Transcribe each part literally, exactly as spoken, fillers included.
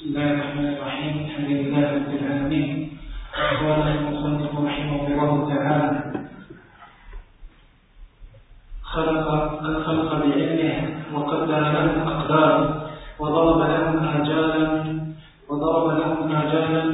بسم الله الرحمن الرحيم. الحمد لله رب العالمين. قال المصنف رحمه الله تعالى: خلق الخلق بعلمه وقدر لهم أقدارا وضرب لهم آجالا وضرب لهم آجالا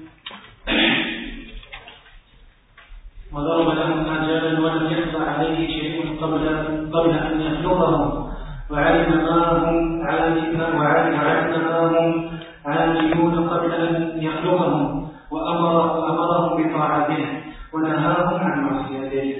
وضرب لهم آجالا ولم يخفى عليه شيء قبل قبل أن يخلقهم، وعلم ما هم وعلم ما هم عاملون قبل أن يخلقهم، وأمر وأمرهم بطاعته ونهاهم عن معصيته.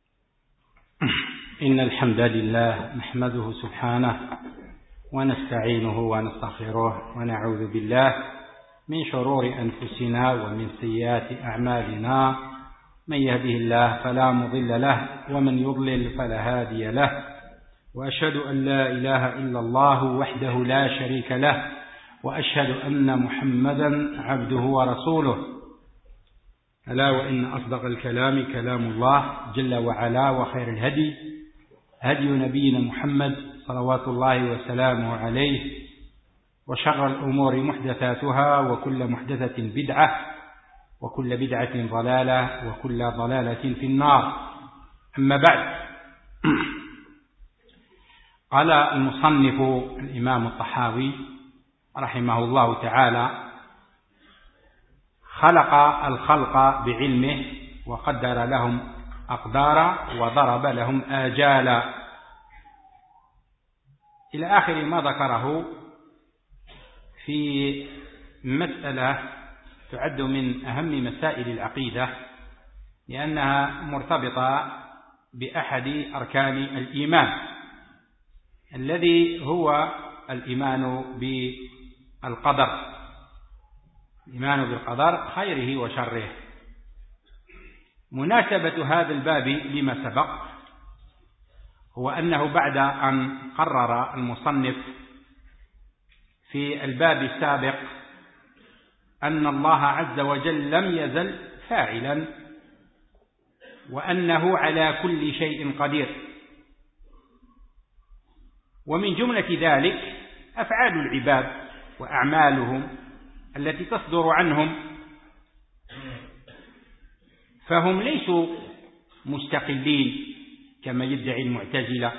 إن الحمد لله نحمده سبحانه ونستعينه ونستغفره ونعوذ بالله من شرور أنفسنا ومن سيئات أعمالنا، من يهده الله فلا مضل له ومن يضلل فلا هادي له، وأشهد أن لا إله إلا الله وحده لا شريك له، وأشهد أن محمدا عبده ورسوله. ألا وإن أصدق الكلام كلام الله جل وعلا، وخير الهدي هدي نبينا محمد صلوات الله وسلامه عليه، وشر الأمور محدثاتها وكل محدثة بدعة وكل بدعة ضلالة وكل ضلالة في النار. أما بعد، قال المصنف الإمام الطحاوي رحمه الله تعالى: خلق الخلق بعلمه وقدر لهم أقدارا وضرب لهم آجالا، إلى آخر ما ذكره في مسألة تعد من أهم مسائل العقيدة، لأنها مرتبطة بأحد أركان الإيمان الذي هو الإيمان بالقدر، الإيمان بالقدر خيره وشره. مناسبة هذا الباب لما سبق هو أنه بعد أن قرر المصنف في الباب السابق أن الله عز وجل لم يزل فاعلا، وأنه على كل شيء قدير، ومن جملة ذلك أفعال العباد وأعمالهم التي تصدر عنهم، فهم ليسوا مستقلين كما يدعي المعتزلة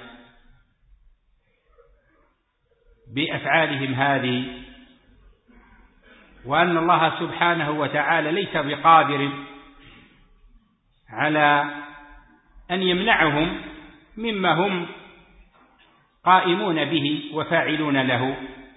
بأفعالهم هذه، وأن الله سبحانه وتعالى ليس بقادر على أن يمنعهم مما هم قائمون به وفاعلون له،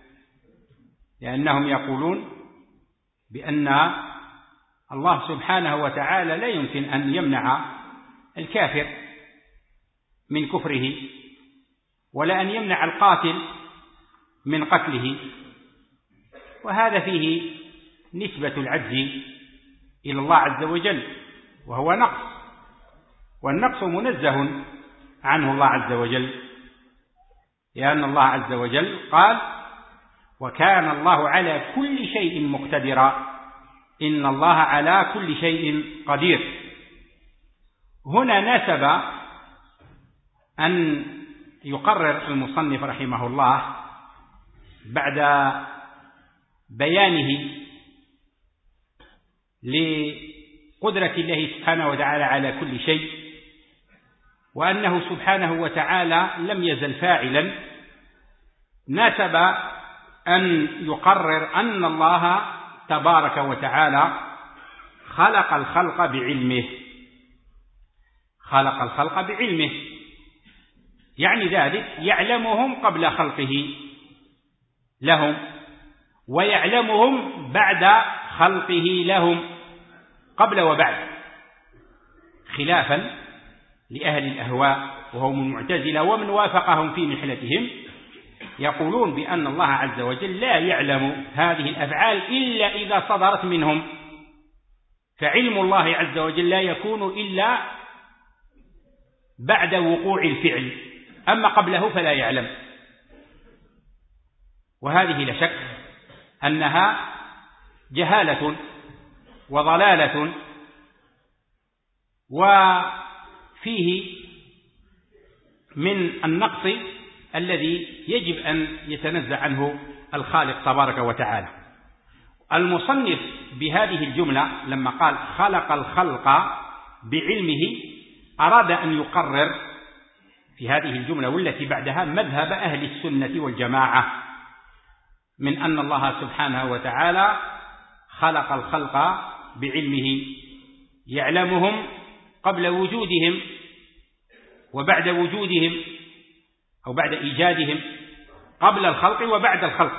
لأنهم يقولون بأن الله سبحانه وتعالى لا يمكن أن يمنع الكافر من كفره، ولا أن يمنع القاتل من قتله، وهذا فيه نسبة العجز إلى الله عز وجل، وهو نقص، والنقص منزه عنه الله عز وجل، لأن الله عز وجل قال: وكان الله على كل شيء مقتدرا، إن الله على كل شيء قدير. هنا ناسب أن يقرر المصنف رحمه الله بعد بيانه لقدرة الله سبحانه وتعالى على كل شيء، وأنه سبحانه وتعالى لم يزل فاعلا، ناسب أن يقرر أن الله تبارك وتعالى خلق الخلق بعلمه. خلق الخلق بعلمه يعني ذلك يعلمهم قبل خلقه لهم، ويعلمهم بعد خلقه لهم، قبل وبعد، خلافا لأهل الأهواء وهم المعتزلة ومن وافقهم في محلتهم، يقولون بأن الله عز وجل لا يعلم هذه الأفعال إلا إذا صدرت منهم، فعلم الله عز وجل لا يكون إلا بعد وقوع الفعل، أما قبله فلا يعلم. وهذه لا شك أنها جهالة وضلالة، وفيه من النقص الذي يجب أن يتنزع عنه الخالق تبارك وتعالى. المصنف بهذه الجملة لما قال خلق الخلق بعلمه أراد أن يقرر في هذه الجملة والتي بعدها مذهب أهل السنة والجماعة من أن الله سبحانه وتعالى خلق الخلق بعلمه، يعلمهم قبل وجودهم وبعد وجودهم، أو بعد إيجادهم، قبل الخلق وبعد الخلق.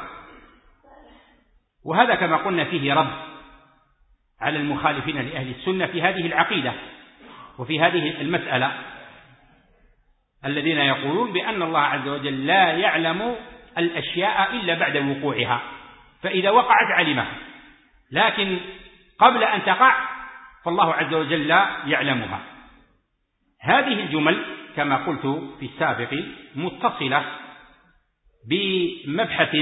وهذا كما قلنا فيه رد على المخالفين لأهل السنة في هذه العقيدة وفي هذه المسألة، الذين يقولون بأن الله عز وجل لا يعلم الأشياء إلا بعد وقوعها، فإذا وقعت علمها، لكن قبل أن تقع فالله عز وجل لا يعلمها. هذه الجمل كما قلت في السابق متصلة بمبحث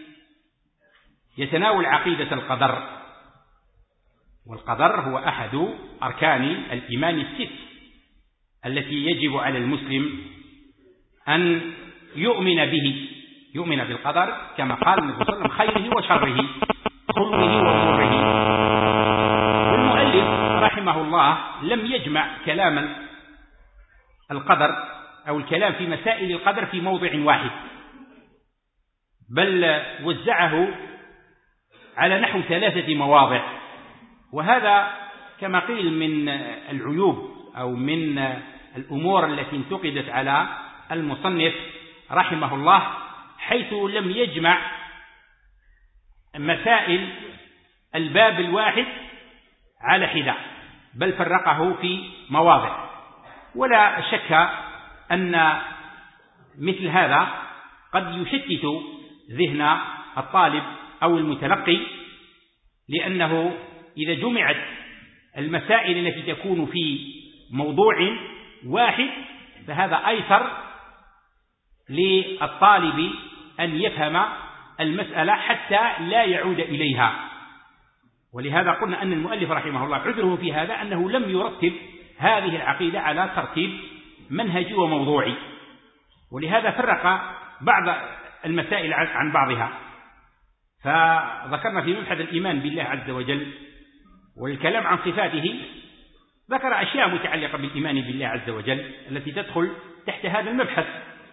يتناول عقيدة القدر، والقدر هو أحد أركان الإيمان الست التي يجب على المسلم أن يؤمن به، يؤمن بالقدر كما قال النبي صلى الله عليه وسلم خيره وشره، حلوه ومره. والمؤلف رحمه الله لم يجمع كلام القدر أو الكلام في مسائل القدر في موضع واحد، بل وزعه على نحو ثلاثة مواضع، وهذا كما قيل من العيوب أو من الأمور التي انتقدت على المصنف رحمه الله، حيث لم يجمع مسائل الباب الواحد على حدة، بل فرقه في مواضع. ولا شك أن مثل هذا قد يشتت ذهن الطالب أو المتلقي، لأنه إذا جمعت المسائل التي تكون في موضوع واحد فهذا أيسر للطالب أن يفهم المسألة حتى لا يعود إليها. ولهذا قلنا أن المؤلف رحمه الله عذره في هذا أنه لم يرتب هذه العقيدة على ترتيب منهجي وموضوعي، ولهذا فرق بعض المسائل عن بعضها. فذكرنا في مبحث الإيمان بالله عز وجل والكلام عن صفاته ذكر أشياء متعلقة بالإيمان بالله عز وجل التي تدخل تحت هذا المبحث،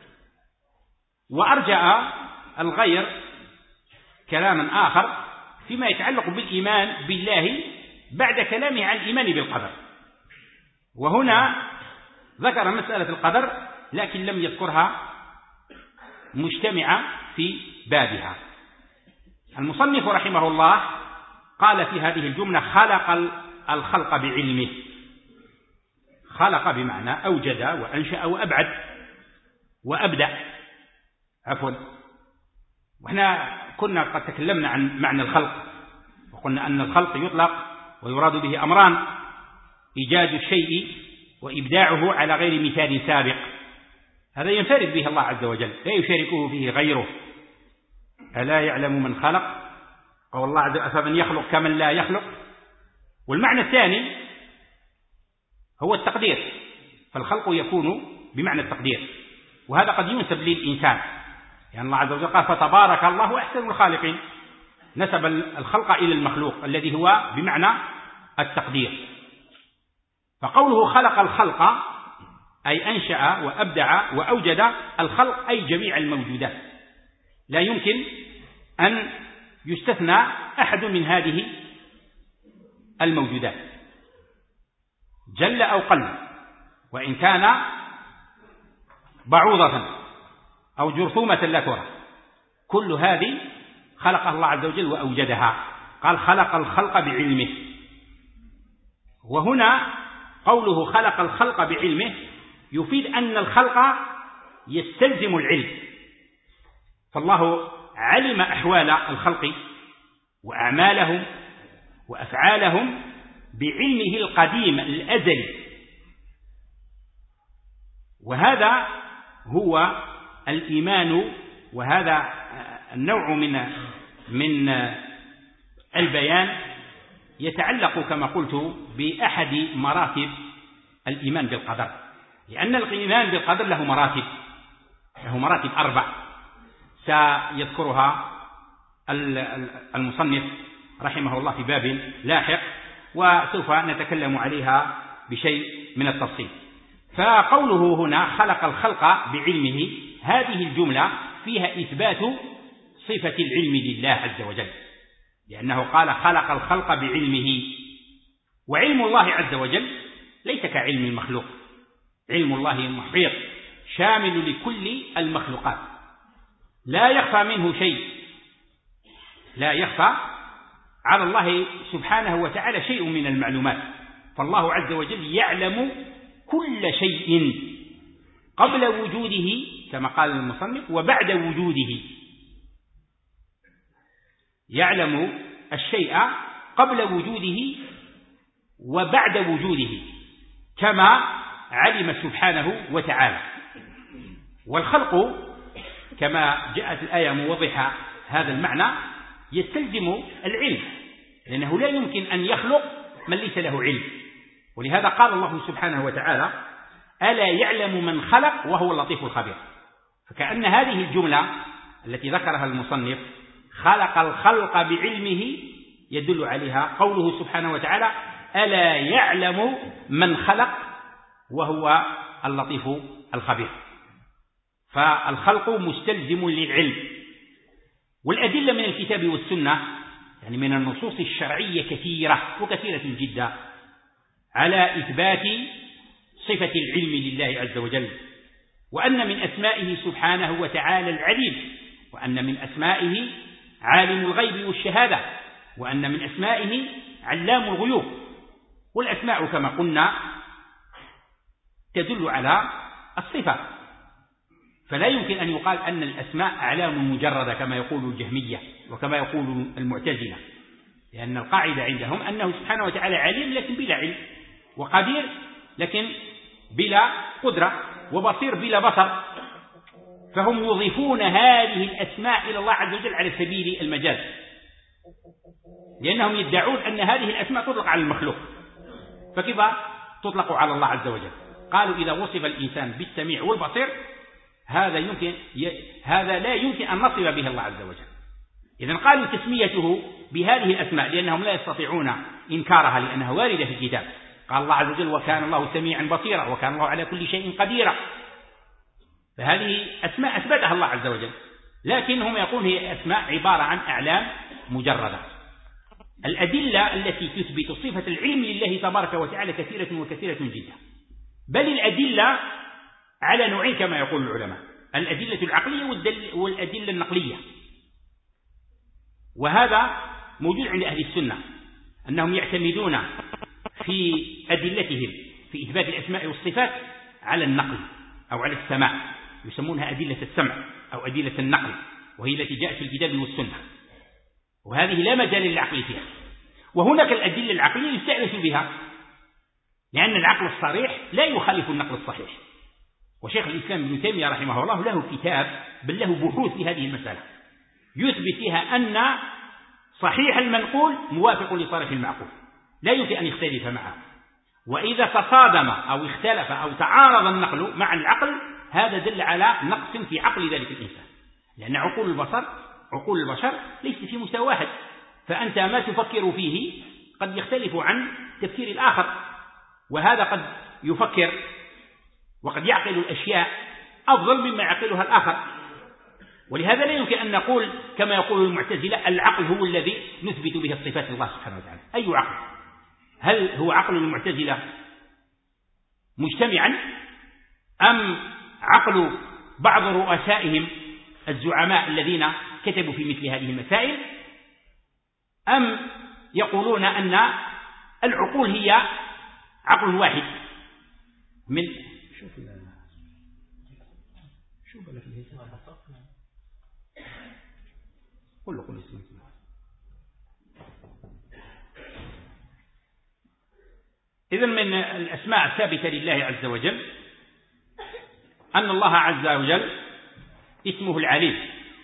وأرجع الغير كلاما آخر فيما يتعلق بالإيمان بالله بعد كلامه عن الإيمان بالقدر. وهنا ذكر مسألة القدر لكن لم يذكرها مجتمعة في بابها. المصنف رحمه الله قال في هذه الجملة خلق الخلق بعلمه. خلق بمعنى أوجد وأنشأ وأبعد وأبدأ، عفوا. وإحنا كنا قد تكلمنا عن معنى الخلق وقلنا أن الخلق يطلق ويراد به أمران: إيجاد الشيء وإبداعه على غير مثال سابق. هذا ينفرد به الله عز وجل، لا يشاركه فيه غيره. ألا يعلم من خلق؟ قال الله عز وجل أفمن يخلق كمن لا يخلق. والمعنى الثاني هو التقدير، فالخلق يكون بمعنى التقدير، وهذا قد ينسب للإنسان، يعني الله عز وجل قال فتبارك الله أحسن الخالقين، نسب الخلق إلى المخلوق الذي هو بمعنى التقدير. فقوله خلق الخلق أي أنشأ وأبدع وأوجد الخلق أي جميع الموجودات، لا يمكن أن يستثنى أحد من هذه الموجودات جل أو قل، وإن كان بعوضة أو جرثومة لا ترى، كل هذه خلقها الله عز وجل وأوجدها. قال خلق الخلق بعلمه. وهنا قوله خلق الخلق بعلمه يفيد أن الخلق يستلزم العلم، فالله علم أحوال الخلق وأعمالهم وأفعالهم بعلمه القديم الأزلي، وهذا هو الإيمان. وهذا النوع من من البيان يتعلق كما قلت بأحد مراتب الإيمان بالقدر، لأن الإيمان بالقدر له مراتب له مراتب أربع سيذكرها المصنف رحمه الله في باب لاحق، وسوف نتكلم عليها بشيء من التفصيل. فقوله هنا خلق الخلق بعلمه، هذه الجملة فيها إثبات صفة العلم لله عز وجل، لأنه قال خلق الخلق بعلمه، وعلم الله عز وجل ليس كعلم المخلوق، علم الله محيط شامل لكل المخلوقات، لا يخفى منه شيء، لا يخفى على الله سبحانه وتعالى شيء من المعلومات، فالله عز وجل يعلم كل شيء قبل وجوده كما قال المصنف وبعد وجوده، يعلم الشيء قبل وجوده وبعد وجوده كما علم سبحانه وتعالى. والخلق كما جاءت الآية موضحة هذا المعنى يستلزم العلم، لأنه لا يمكن أن يخلق من ليس له علم، ولهذا قال الله سبحانه وتعالى ألا يعلم من خلق وهو اللطيف الخبير. فكأن هذه الجملة التي ذكرها المصنف خلق الخلق بعلمه يدل عليها قوله سبحانه وتعالى ألا يعلم من خلق وهو اللطيف الخبير. فالخلق مستلزم للعلم، والأدلة من الكتاب والسنة يعني من النصوص الشرعية كثيرة وكثيرة جدا على إثبات صفة العلم لله عز وجل، وأن من أسمائه سبحانه وتعالى العليم، وأن من أسمائه عالم الغيب والشهادة، وأن من أسمائه علام الغيوب. والأسماء كما قلنا تدل على الصفة، فلا يمكن أن يقال أن الأسماء أعلام مجردة كما يقول الجهمية وكما يقول المعتزلة، لأن القاعدة عندهم أنه سبحانه وتعالى عليم لكن بلا علم، وقدير لكن بلا قدرة، وبصير بلا بصر، فهم يضيفون هذه الأسماء إلى الله عز وجل على سبيل المجاز، لأنهم يدعون أن هذه الأسماء تطلق على المخلوق، فكيف تطلق على الله عز وجل؟ قالوا إذا وصف الإنسان بالسميع والبصير هذا يمكن ي... هذا لا يمكن أن نصف به الله عز وجل. إذن قالوا تسميته بهذه الأسماء لأنهم لا يستطيعون إنكارها لأنها واردة في الكتاب. قال الله عز وجل وكان الله سميعا بصيرا وكان الله على كل شيء قديرا، فهذه أسماء أثبتها الله عز وجل، لكنهم يقولون هي أسماء عبارة عن أعلام مجردة. الأدلة التي تثبت صفة العلم لله تبارك وتعالى كثيرة وكثيرة جدا، بل الأدلة على نوعين كما يقول العلماء، الأدلة العقلية والأدلة النقلية. وهذا موجود عند أهل السنة أنهم يعتمدون في أدلتهم في إثبات الأسماء والصفات على النقل أو على السماع، يسمونها أدلة السمع أو أدلة النقل، وهي التي جاءت في الكتاب والسنة، وهذه لا مجال للعقل فيها. وهناك الأدلة العقلية يستأنس بها، لأن العقل الصريح لا يخالف النقل الصحيح. وشيخ الإسلام ابن تيمية رحمه الله له كتاب بل له بحوث في هذه المسألة يثبت فيها أن صحيح المنقول موافق لصريح المعقول، لا يمكن أن يختلف معه، وإذا تصادم أو اختلف أو تعارض النقل مع العقل هذا دل على نقص في عقل ذلك الإنسان، لأن عقول البشر عقول البشر ليست في مستوى واحد، فأنت ما تفكر فيه قد يختلف عن تفكير الآخر، وهذا قد يفكر وقد يعقل الأشياء أفضل مما يعقلها الآخر. ولهذا لا يمكن أن نقول كما يقول المعتزلة العقل هو الذي نثبت به الصفات لله سبحانه وتعالى. أي عقل؟ هل هو عقل المعتزلة مجتمعا أم عقل بعض رؤسائهم الزعماء الذين كتبوا في مثل هذه المسائل، أم يقولون أن العقول هي عقل واحد من شوف شوف كله كله إذن من الأسماء الثابتة لله عز وجل أن الله عز وجل اسمه العليم،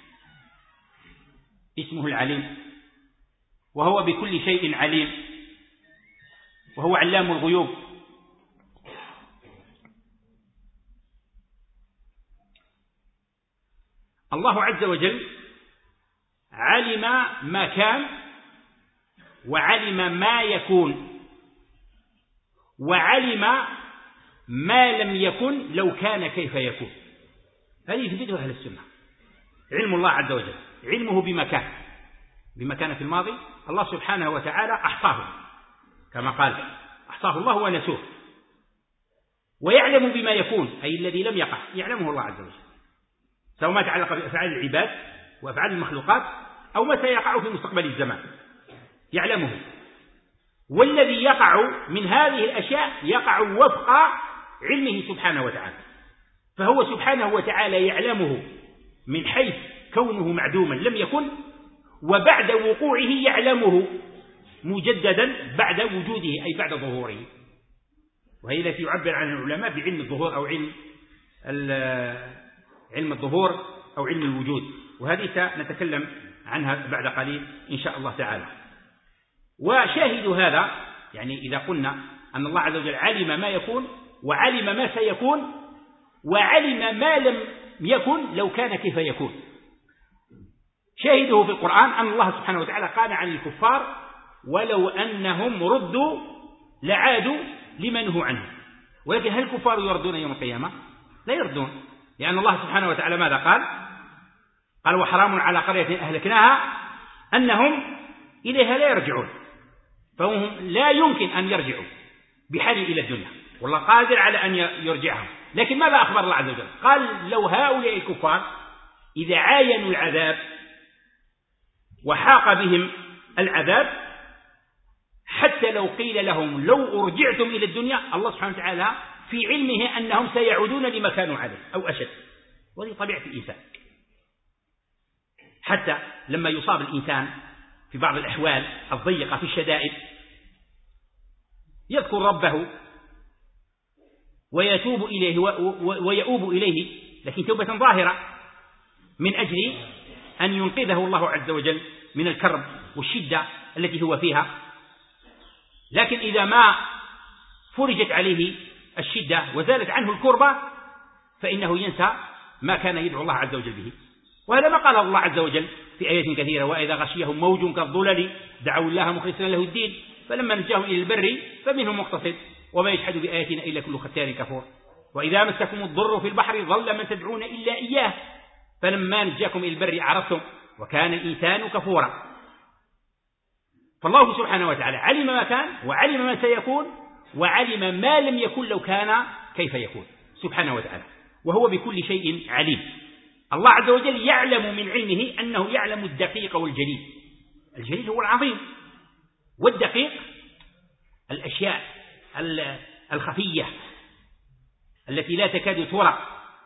اسمه العليم، وهو بكل شيء عليم، وهو علام الغيوب. الله عز وجل علم ما كان وعلم ما يكون، وعلم ما لم يكن لو كان كيف يكون. هذه يثبتها أهل السنة. علم الله عز وجل علمه بما كان، بما كان في الماضي الله سبحانه وتعالى أحصاه كما قال أحصاه الله ونسوه. ويعلم بما يكون أي الذي لم يقع يعلمه الله عز وجل، سواء ما تعلق بأفعال العباد وأفعال المخلوقات أو ما سيقع في مستقبل الزمان يعلمه. والذي يقع من هذه الأشياء يقع وفق علمه سبحانه وتعالى، فهو سبحانه وتعالى يعلمه من حيث كونه معدوما لم يكن، وبعد وقوعه يعلمه مجددا بعد وجوده أي بعد ظهوره. وهي التي يعبر عن العلماء بعلم الظهور أو علم علم الظهور أو علم الوجود، وهذه سنتكلم عنها بعد قليل إن شاء الله تعالى. وشاهد هذا يعني إذا قلنا أن الله عز وجل علم ما يكون وعلم ما سيكون وعلم ما لم يكن لو كان كيف يكون، شاهده في القرآن أن الله سبحانه وتعالى قال عن الكفار ولو أنهم ردوا لعادوا لما نهوا عنه. ولكن هل الكفار يردون يوم القيامة؟ لا يردون، لأن الله سبحانه وتعالى ماذا قال؟ قال وحرام على قرية أهلكناها أنهم إليها لا يرجعون، فهم لا يمكن أن يرجعوا بحال إلى الدنيا، والله قادر على أن يرجعهم. لكن ماذا أخبر الله عز وجل؟ قال لو هؤلاء الكفار إذا عاينوا العذاب وحاق بهم العذاب حتى لو قيل لهم لو أرجعتم إلى الدنيا، الله سبحانه وتعالى في علمه أنهم سيعودون لما كانوا عليه أو أشد. وهذه طبيعة الإنسان، حتى لما يصاب الإنسان في بعض الأحوال الضيقة في الشدائد يذكر ربه ويتوب إليه ويؤوب إليه، لكن توبة ظاهرة من أجل أن ينقذه الله عز وجل من الكرب والشدة التي هو فيها. لكن إذا ما فرجت عليه الشدة وزالت عنه الكربة فإنه ينسى ما كان يدعو الله عز وجل به. وهذا ما قال الله عز وجل في آيات كثيرة وإذا غشيهم موج كالظلل دعوا الله مخلصين له الدين فلما نجاهم إلى البر فمنهم مقتصد وما يجحد بآياتنا إلا كل ختار كفور وإذا مسكم الضر في البحر ظل من تدعون إلا إياه فلما نجاكم إلى البر أعرضتم وكان الإنسان كفورا. فالله سبحانه وتعالى علم ما كان وعلم ما سيكون وعلم ما لم يكن لو كان كيف يكون سبحانه وتعالى، وهو بكل شيء عليم. الله عز وجل يعلم من علمه أنه يعلم الدقيق والجليل. الجليل هو العظيم، والدقيق الأشياء الخفية التي لا تكاد ترى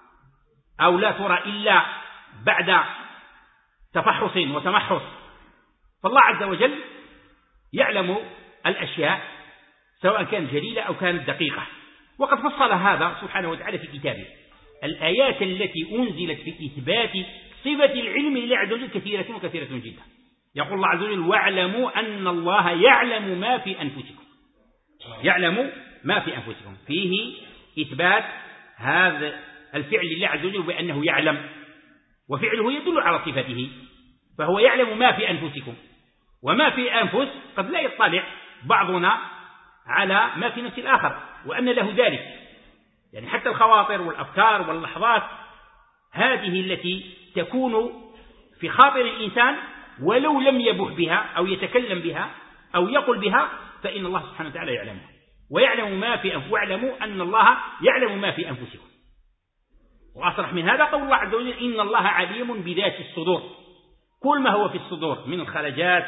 أو لا ترى إلا بعد تفحص وتمحص. فالله عز وجل يعلم الأشياء سواء كانت جليلة أو كانت دقيقة، وقد فصل هذا سبحانه وتعالى في كتابه. الآيات التي أنزلت في إثبات صفة العلم لله عز وجل كثيرة وكثيرة جدا. يقول الله عز وجل واعلموا أن الله يعلم ما في أنفسكم، يعلم ما في أنفسكم، فيه إثبات هذا الفعل لله عز وجل بأنه يعلم، وفعله يدل على صفته، فهو يعلم ما في أنفسكم. وما في أنفس قد لا يطلع بعضنا على ما في نفس الآخر وأن له ذلك، يعني حتى الخواطر والأفكار واللحظات هذه التي تكون في خاطر الإنسان ولو لم يبح بها أو يتكلم بها أو يقل بها فإن الله سبحانه وتعالى يعلمها ويعلم ما في أنفسكم واعلموا أن الله يعلم ما في أنفسكم. وأصرح من هذا قول الله عز وجل إن الله عليم بذات الصدور، كل ما هو في الصدور من الخلجات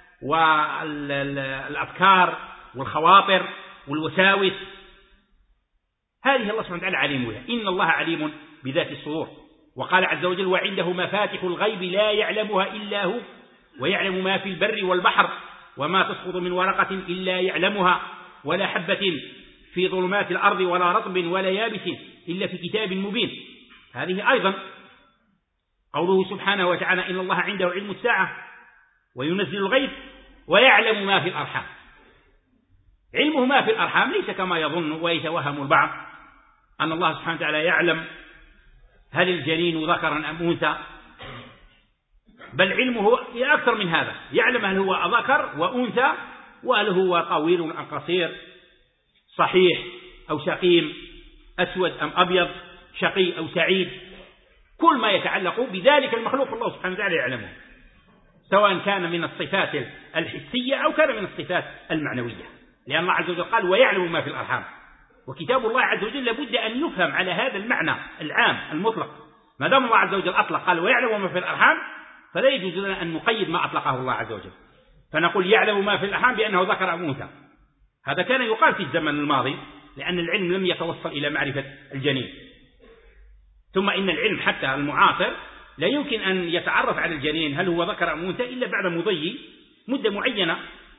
والأفكار والخواطر والوساوس هذه الله سبحانه وتعالى عليم بها. إن الله عليم بذات الصدور. وقال عز وجل وعنده مفاتح الغيب لا يعلمها إلا هو ويعلم ما في البر والبحر وما تسقط من ورقة إلا يعلمها ولا حبة في ظلمات الأرض ولا رطب ولا يابس إلا في كتاب مبين. هذه أيضا قوله سبحانه وتعالى إن الله عنده علم الساعة وينزل الغيث ويعلم ما في الأرحام. علمه ما في الأرحام ليس كما يظن ويتوهم البعض أن الله سبحانه وتعالى يعلم هل الجنين ذكرا أم أنثى، بل علمه أكثر من هذا، يعلم هل هو ذكر وأنثى وهل هو طويل أم قصير، صحيح أو سقيم، أسود أم أبيض، شقي أو سعيد. كل ما يتعلق بذلك المخلوق الله سبحانه وتعالى يعلمه، سواء كان من الصفات الحسية أو كان من الصفات المعنوية، لأن الله عز وجل قال ويعلم ما في الأرحام. وكتاب الله عز وجل لابد أن يفهم على هذا المعنى العام المطلق. ما دام الله عز وجل أطلق قال ويعلم ما في الأرحام، فلا يجوز لنا أن نقيد ما أطلقه الله عز وجل، فنقول يعلم ما في الأرحام بأنه ذكر أم أنثى. هذا كان يقال في الزمن الماضي، لأن العلم لم يتوصل إلى معرفة الجنين. ثم إن العلم حتى المعاصر لا يمكن أن يتعرف على الجنين هل هو ذكر أم أنثى إلا بعد مضي مدة معينة،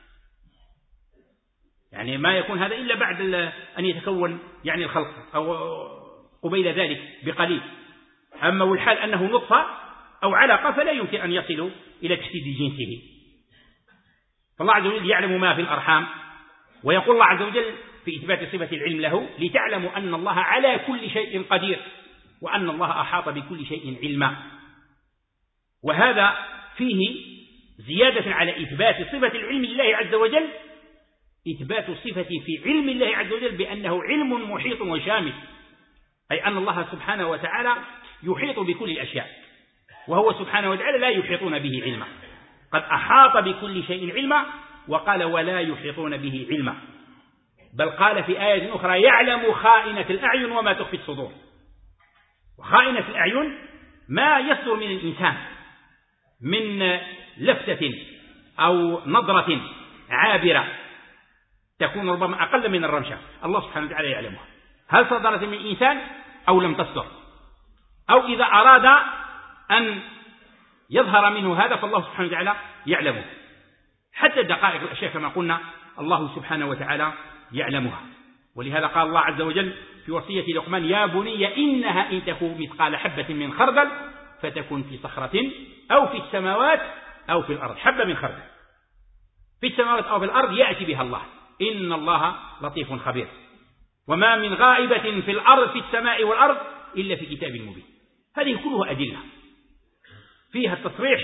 يعني ما يكون هذا إلا بعد أن يتكون يعني الخلق أو قبيل ذلك بقليل. أما والحال أنه نطفة أو علقة فلا يمكن أن يصلوا إلى تحديد جنسه. فالله عز وجل يعلم ما في الأرحام، ويقول الله عز وجل في إثبات صفة العلم له لتعلموا أن الله على كل شيء قدير وأن الله أحاط بكل شيء علما. وهذا فيه زيادة على إثبات صفة العلم لله عز وجل، إثبات صفة في علم الله عز وجل بأنه علم محيط وشامل، أي أن الله سبحانه وتعالى يحيط بكل الأشياء، وهو سبحانه وتعالى لا يحيطون به علما. قد أحاط بكل شيء علما، وقال ولا يحيطون به علما، بل قال في آية أخرى يعلم خائنة الأعين وما تخفي الصدور. وخائنة الأعين ما يصدر من الإنسان من لفتة أو نظرة عابرة تكون ربما أقل من الرمشة، الله سبحانه وتعالى يعلمها، هل صدرت من الإنسان أو لم تصدر، أو إذا أراد أن يظهر منه هذا فالله سبحانه وتعالى يعلمه. حتى دقائق الأشياء كما قلنا الله سبحانه وتعالى يعلمها. ولهذا قال الله عز وجل في وصية لقمان يا بني إنها إن تكن مثقال حبة من خردل فتكن في صخرة أو في السماوات أو في الأرض. حبة من خردل في السماوات أو في الأرض يأتي بها الله، إن الله لطيف خبير. وما من غائبة في الأرض في السماء والأرض إلا في كتاب مبين. هذه كلها أدلة فيها التصريح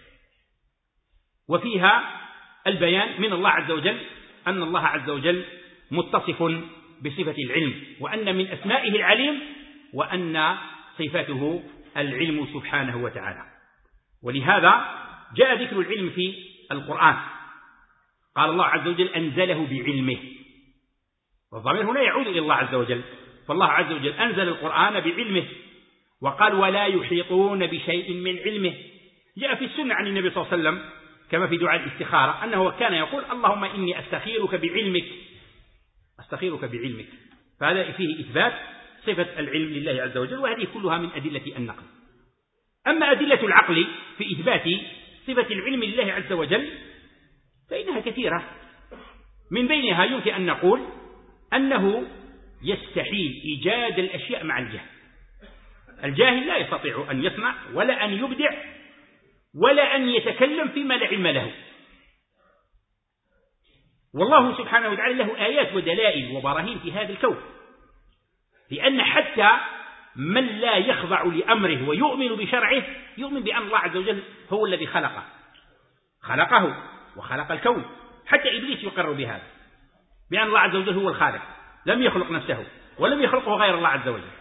وفيها البيان من الله عز وجل أن الله عز وجل متصف بصفة العلم، وأن من أسمائه العليم، وأن صفته العلم سبحانه وتعالى. ولهذا جاء ذكر العلم في القرآن، قال الله عز وجل أنزله بعلمه، والضمير هنا يعود إلى الله عز وجل، فالله عز وجل أنزل القرآن بعلمه، وقال ولا يحيطون بشيء من علمه. جاء في السنة عن النبي صلى الله عليه وسلم كما في دعاء الاستخارة أنه كان يقول اللهم إني أستخيرك بعلمك، أستخيرك بعلمك. فهذا فيه إثبات صفة العلم لله عز وجل، وهذه كلها من أدلة النقل. أما أدلة العقل في إثبات صفة العلم لله عز وجل فإنها كثيرة، من بينها يمكن أن نقول أنه يستحيل إيجاد الأشياء مع الجهل. الجاهل لا يستطيع أن يصنع ولا أن يبدع ولا أن يتكلم فيما لا علم له، والله سبحانه وتعالى له آيات ودلائل وبراهين في هذا الكون، لأن حتى من لا يخضع لأمره ويؤمن بشرعه يؤمن بأن الله عز وجل هو الذي خلقه خلقه وخلق الكون. حتى إبليس يقر بهذا، بأن الله عز وجل هو الخالق، لم يخلق نفسه ولم يخلقه غير الله عز وجل.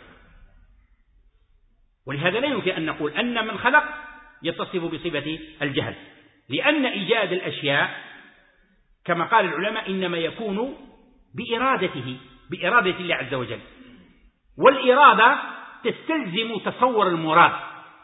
ولهذا لا يمكن أن نقول أن من خلق يتصف بصفة الجهل، لأن إيجاد الأشياء كما قال العلماء إنما يكون بإرادته بإرادة الله عز وجل، والإرادة تستلزم تصور المراد،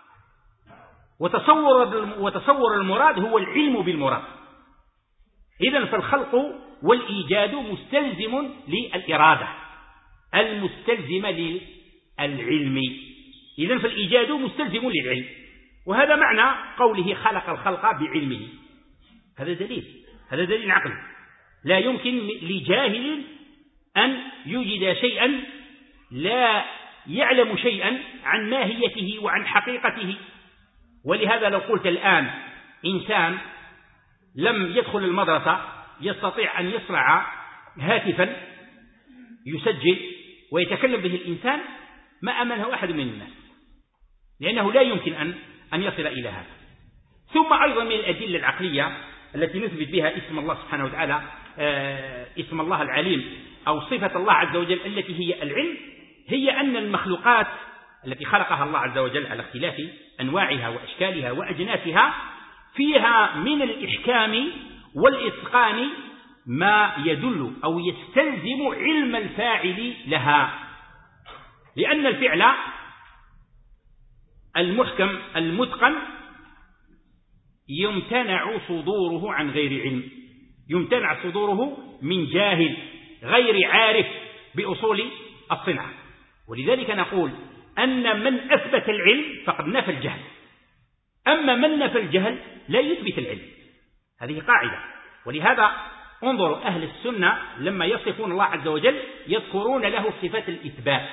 وتصور وتصور المراد هو العلم بالمراد. إذن فالخلق والإيجاد مستلزم للإرادة المستلزمة للعلم، إذن فالإيجاد مستلزم للعلم، وهذا معنى قوله خلق الخلق بعلمه. هذا دليل هذا دليل عقلي، لا يمكن لجاهل أن يوجد شيئا لا يعلم شيئا عن ماهيته وعن حقيقته. ولهذا لو قلت الآن إنسان لم يدخل المدرسة يستطيع أن يصنع هاتفا يسجل ويتكلم به الإنسان، ما أمنه أحد من الناس، لأنه لا يمكن أن أن يصل إلى هذا. ثم أيضا من الأدلة العقلية التي نثبت بها اسم الله سبحانه وتعالى اسم الله العليم أو صفة الله عز وجل التي هي العلم، هي أن المخلوقات التي خلقها الله عز وجل على اختلاف أنواعها وأشكالها وأجناسها فيها من الإحكام والإتقان ما يدل أو يستلزم علم الفاعل لها، لأن الفعل المحكم المتقن يمتنع صدوره عن غير علم، يمتنع صدوره من جاهل غير عارف بأصول الصنعة. ولذلك نقول أن من أثبت العلم فقد نفى الجهل، أما من نفى الجهل لا يثبت العلم، هذه قاعدة. ولهذا انظروا أهل السنة لما يصفون الله عز وجل يذكرون له صفات الإثبات،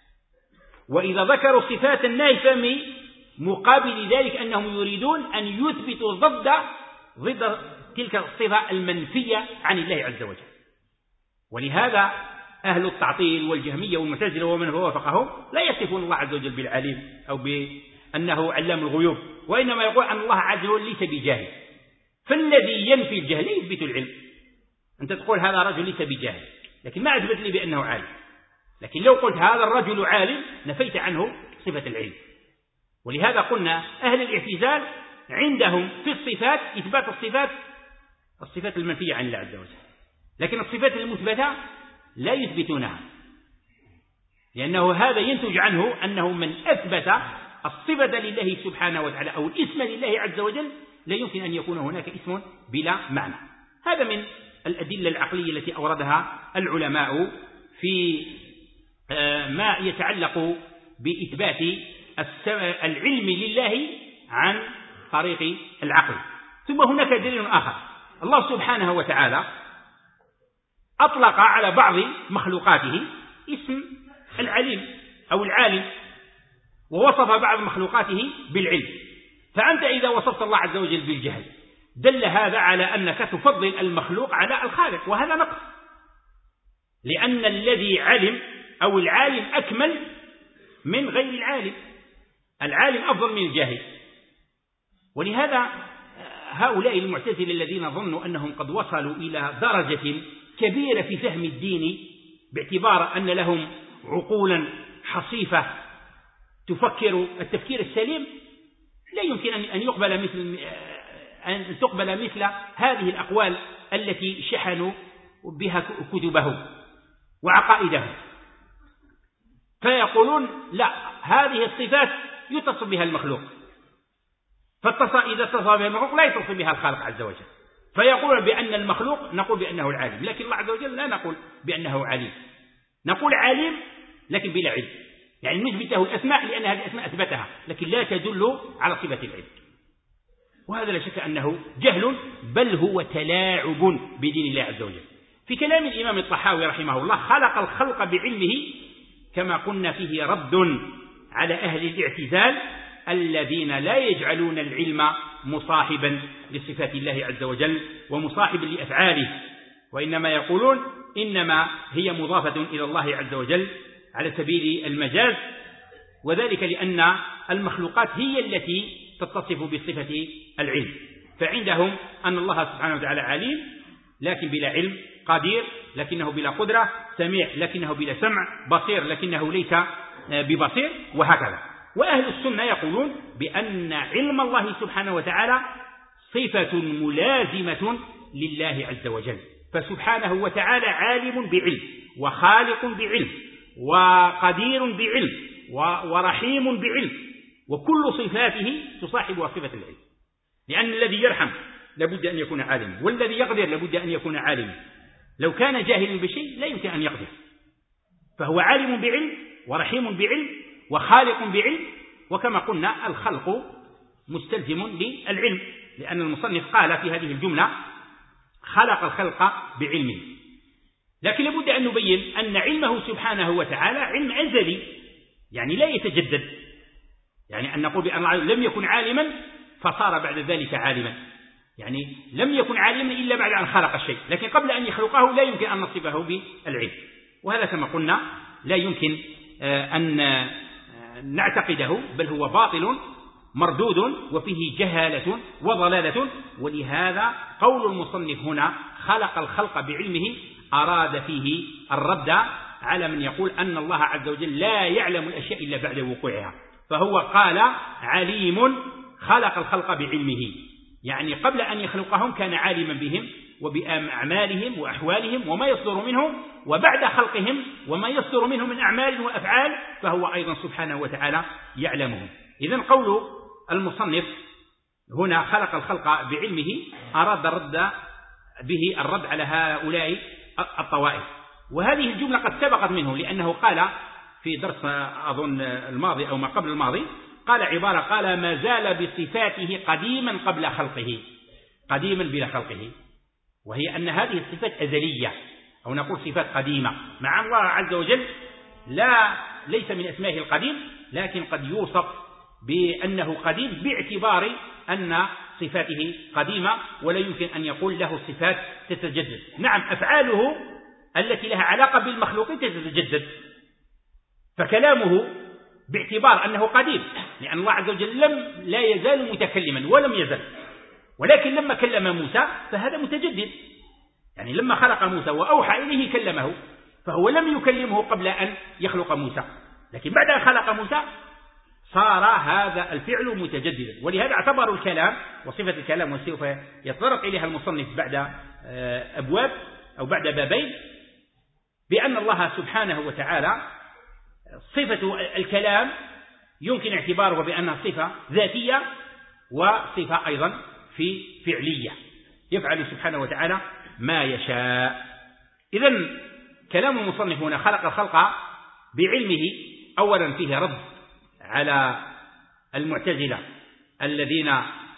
وإذا ذكروا صفات النهي فمن مقابل ذلك أنهم يريدون أن يثبتوا ضد ضد تلك الصفة المنفية عن الله عز وجل. ولهذا أهل التعطيل والجهمية والمعتزلة ومن وافقهم لا يصفون الله عز وجل بالعليم أو بأنه علام الغيوب، وإنما يقول أن الله عز وجل ليس بجاهل. فالذي ينفي الجهل يثبت العلم. أنت تقول هذا رجل ليس بجاهل، لكن ما أثبت لي بأنه عالم. لكن لو قلت هذا الرجل عالم نفيت عنه صفة العلم. ولهذا قلنا أهل الاعتزال عندهم في الصفات إثبات الصفات الصفات المنفية عن الله عز وجل، لكن الصفات المثبتة لا يثبتونها، لأنه هذا ينتج عنه أنه من أثبت الصفة لله سبحانه وتعالى أو الاسم لله عز وجل لا يمكن أن يكون هناك اسم بلا معنى. هذا من الأدلة العقلية التي أوردها العلماء في ما يتعلق بإثبات العلم لله عن طريق العقل. ثم هناك دليل آخر، الله سبحانه وتعالى أطلق على بعض مخلوقاته اسم العليم أو العالم، ووصف بعض مخلوقاته بالعلم. فأنت إذا وصفت الله عز وجل بالجهل دل هذا على أنك تفضل المخلوق على الخالق، وهذا نقص، لأن الذي علم أو العالم أكمل من غير العالم، العالم أفضل من الجاهل. ولهذا هؤلاء المعتزلة الذين ظنوا أنهم قد وصلوا إلى درجة كبيرة في فهم الدين باعتبار أن لهم عقولا حصيفة تفكر التفكير السليم، لا يمكن أن يقبل مثل أن تقبل مثل هذه الأقوال التي شحنوا بها كتبهم وعقائدهم. فيقولون لا، هذه الصفات يتصف بها المخلوق، فإذا اتصف بها المخلوق لا يتصف بها الخالق عز وجل. فيقولون بأن المخلوق نقول بأنه العالم، لكن الله عز وجل لا نقول بأنه عليم، نقول عالم لكن بلا علم، يعني نثبت له الأسماء لأن هذه الأسماء أثبتها لكن لا تدل على صفة العلم. وهذا لا شك أنه جهل، بل هو تلاعب بدين الله عز وجل. في كلام الإمام الطحاوي رحمه الله خلق الخلق بعلمه، كما قلنا فيه رد على أهل الاعتزال الذين لا يجعلون العلم مصاحبا لصفات الله عز وجل ومصاحبا لأفعاله، وإنما يقولون إنما هي مضافة إلى الله عز وجل على سبيل المجاز، وذلك لأن المخلوقات هي التي تتصف بصفة العلم. فعندهم أن الله سبحانه وتعالى عليم لكن بلا علم، قدير لكنه بلا قدرة، سميع لكنه بلا سمع، بصير لكنه ليس ببصير، وهكذا. وأهل السنة يقولون بأن علم الله سبحانه وتعالى صفة ملازمة لله عز وجل، فسبحانه وتعالى عالم بعلم وخالق بعلم وقدير بعلم ورحيم بعلم، وكل صفاته تصاحبها صفة العلم، لأن الذي يرحم لابد أن يكون عالما، والذي يقدر لابد أن يكون عالما. لو كان جاهلا بشيء لا يمكن أن يقدر، فهو عالم بعلم ورحيم بعلم وخالق بعلم. وكما قلنا الخلق مستلزم للعلم، لأن المصنف قال في هذه الجملة خلق الخلق بعلمه. لكن لابد أن نبين أن علمه سبحانه وتعالى علم أزلي، يعني لا يتجدد، يعني أن نقول بأن الله لم يكن عالما فصار بعد ذلك عالما، يعني لم يكن عالما إلا بعد أن خلق الشيء، لكن قبل أن يخلقه لا يمكن أن نصفه بالعلم. وهذا كما قلنا لا يمكن أن نعتقده، بل هو باطل مردود وفيه جهالة وضلالة. ولهذا قول المصنف هنا خلق الخلق بعلمه أراد فيه الرد على من يقول أن الله عز وجل لا يعلم الأشياء إلا بعد وقوعها. فهو قال عليم خلق الخلق بعلمه، يعني قبل أن يخلقهم كان عالما بهم وبأعمالهم وأحوالهم وما يصدر منهم، وبعد خلقهم وما يصدر منهم من أعمال وأفعال فهو أيضا سبحانه وتعالى يعلمهم. إذن قول المصنف هنا خلق الخلق بعلمه أراد الرد به الرد على هؤلاء الطوائف. وهذه الجملة قد سبقت منه، لأنه قال في درس أظن الماضي أو ما قبل الماضي قال عبارة قال ما زال بصفاته قديما قبل خلقه، قديما بلا خلقه، وهي أن هذه الصفات أزلية أو نقول صفات قديمة، مع الله عز وجل لا ليس من اسمائه القديم، لكن قد يوصف بأنه قديم باعتبار أن صفاته قديمة ولا يمكن أن يقول له صفات تتجدد. نعم أفعاله التي لها علاقة بالمخلوقين تتجدد، فكلامه باعتبار أنه قديم لأن الله عز وجل لم لا يزال متكلما ولم يزل، ولكن لما كلم موسى فهذا متجدد، يعني لما خلق موسى وأوحى إليه كلمه، فهو لم يكلمه قبل أن يخلق موسى، لكن بعد أن خلق موسى صار هذا الفعل متجددا. ولهذا اعتبروا الكلام وصفة الكلام وسوف يتطرق إليها المصنف بعد أبواب أو بعد بابين بأن الله سبحانه وتعالى صفة الكلام يمكن اعتباره بأنها صفة ذاتية وصفة أيضا في فعلية، يفعل سبحانه وتعالى ما يشاء. إذن كلام المصنف هنا خلق الخلق بعلمه أولا فيه رد على المعتزلة الذين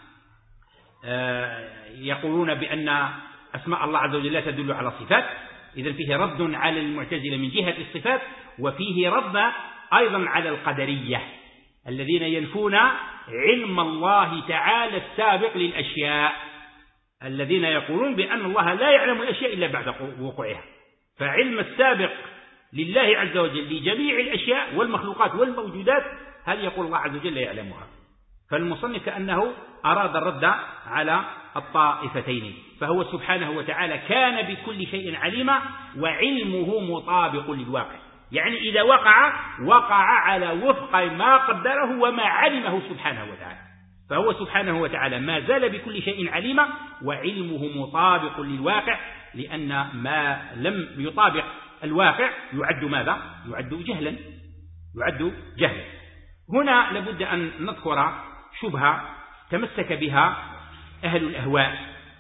يقولون بأن أسماء الله عز وجل لا تدل على الصفات، إذن فيه رد على المعتزلة من جهة الصفات، وفيه رد أيضا على القدرية الذين ينفون علم الله تعالى السابق للأشياء، الذين يقولون بأن الله لا يعلم الأشياء إلا بعد وقوعها، فعلم السابق لله عز وجل لجميع الأشياء والمخلوقات والموجودات هل يقول الله عز وجل لا يعلمها. فالمصنف كأنه أراد الرد على الطائفتين، فهو سبحانه وتعالى كان بكل شيء عليما وعلمه مطابق للواقع، يعني إذا وقع وقع على وفق ما قدره وما علمه سبحانه وتعالى، فهو سبحانه وتعالى ما زال بكل شيء عليما وعلمه مطابق للواقع، لأن ما لم يطابق الواقع يعد ماذا؟ يعد جهلا، يعد جهلا. هنا لابد أن نذكر شبهة تمسك بها أهل الأهواء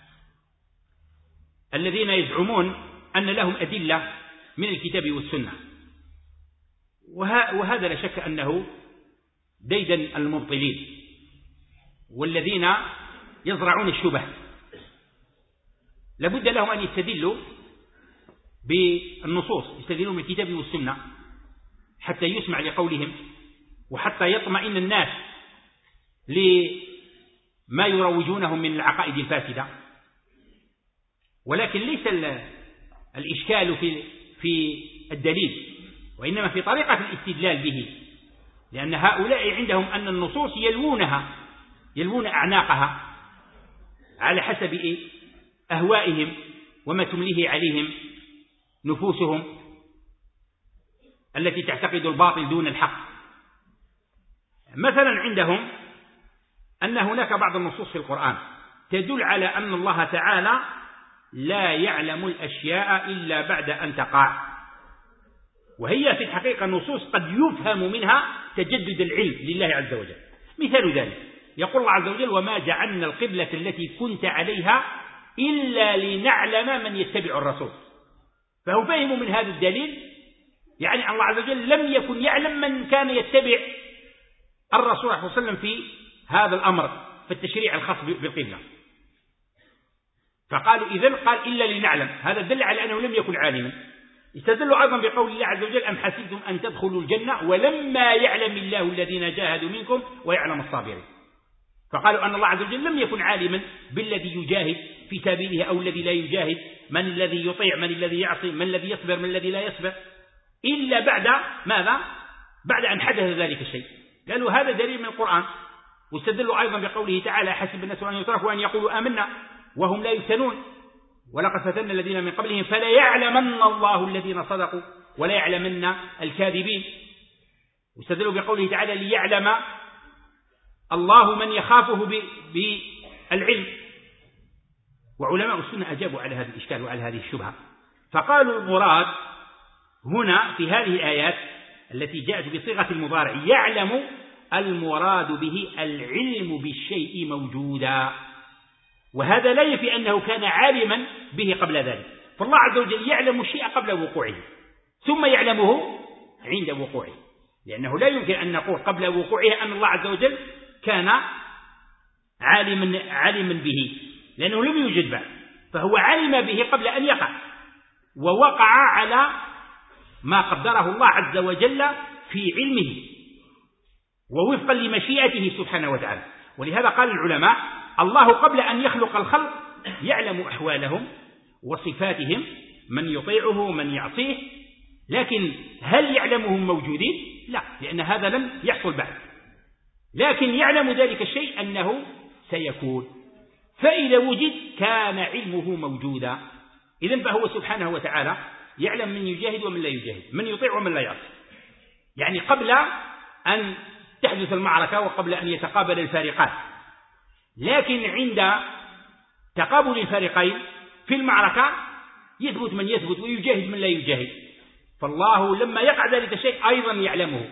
الذين يزعمون أن لهم أدلة من الكتاب والسنة، وهذا لا شك أنه ديدن المبطلين والذين يزرعون الشبه. لابد لهم أن يستدلوا بالنصوص، يستدلوا من الكتاب والسنة حتى يسمع لقولهم وحتى يطمئن الناس لما يروجونه من العقائد الفاسدة. ولكن ليس الإشكال في في الدليل، وإنما في طريقة الاستدلال به، لأن هؤلاء عندهم أن النصوص يلوونها يلوون أعناقها على حسب أهوائهم وما تمليه عليهم نفوسهم التي تعتقد الباطل دون الحق. مثلا عندهم أن هناك بعض النصوص في القرآن تدل على أن الله تعالى لا يعلم الأشياء إلا بعد أن تقع، وهي في الحقيقة نصوص قد يفهم منها تجدد العلم لله عز وجل. مثال ذلك يقول الله عز وجل وما جعلنا القبلة التي كنت عليها إلا لنعلم من يتبع الرسول، فهو فهم من هذا الدليل يعني الله عز وجل لم يكن يعلم من كان يتبع الرسول صلى الله عليه وسلم في هذا الأمر في التشريع الخاص بالقبلة، فقالوا إذن قال إلا لنعلم، هذا دل على أنه لم يكن عالما. استدلوا أيضا بقول الله عز وجل أم حسبتم أن تدخلوا الجنة ولما يعلم الله الذين جاهدوا منكم ويعلم الصابرين، فقالوا أن الله عز وجل لم يكن عالما بالذي يجاهد في سبيله أو الذي لا يجاهد، من الذي يطيع من الذي يعصي، من الذي يصبر من الذي لا يصبر، إلا بعد ماذا؟ بعد أن حدث ذلك الشيء. قالوا هذا دليل من القرآن، واستدلوا أيضا بقوله تعالى حسب الناس أن يتركوا أن يقولوا آمنا وهم لا يفتنون ولقد فتنا الذين من قبلهم فلا يعلمن الله الذين صدقوا ولا يعلمن الكاذبين. واستدلوا بقوله تعالى ليعلم الله من يخافه بالعلم. وعلماء السنة أجابوا على هذا الإشكال وعلى هذه الشبهة، فقالوا المراد هنا في هذه الآيات التي جاءت بصيغة المضارع يعلم، المراد به العلم بالشيء موجودا، وهذا لا ينفي أنه كان عالما به قبل ذلك. فالله عز وجل يعلم الشيء قبل وقوعه ثم يعلمه عند وقوعه، لأنه لا يمكن أن نقول قبل وقوعه أن الله عز وجل كان عالما عالما به، لأنه لم يوجد بعد، فهو علم به قبل أن يقع، ووقع على ما قدره الله عز وجل في علمه ووفقا لمشيئته سبحانه وتعالى. ولهذا قال العلماء الله قبل أن يخلق الخلق يعلم أحوالهم وصفاتهم، من يطيعه من يعصيه، لكن هل يعلمهم موجودين؟ لا، لأن هذا لم يحصل بعد، لكن يعلم ذلك الشيء أنه سيكون، فإذا وجد كان علمه موجودا. إذن فهو سبحانه وتعالى يعلم من يجاهد ومن لا يجاهد، من يطيع ومن لا يعصي، يعني قبل أن تحدث المعركة وقبل أن يتقابل الفارقان. لكن عند تقابل الفارقين في المعركة يثبت من يثبت ويجاهد من لا يجاهد، فالله لما يقع ذلك الشيء أيضا يعلمه،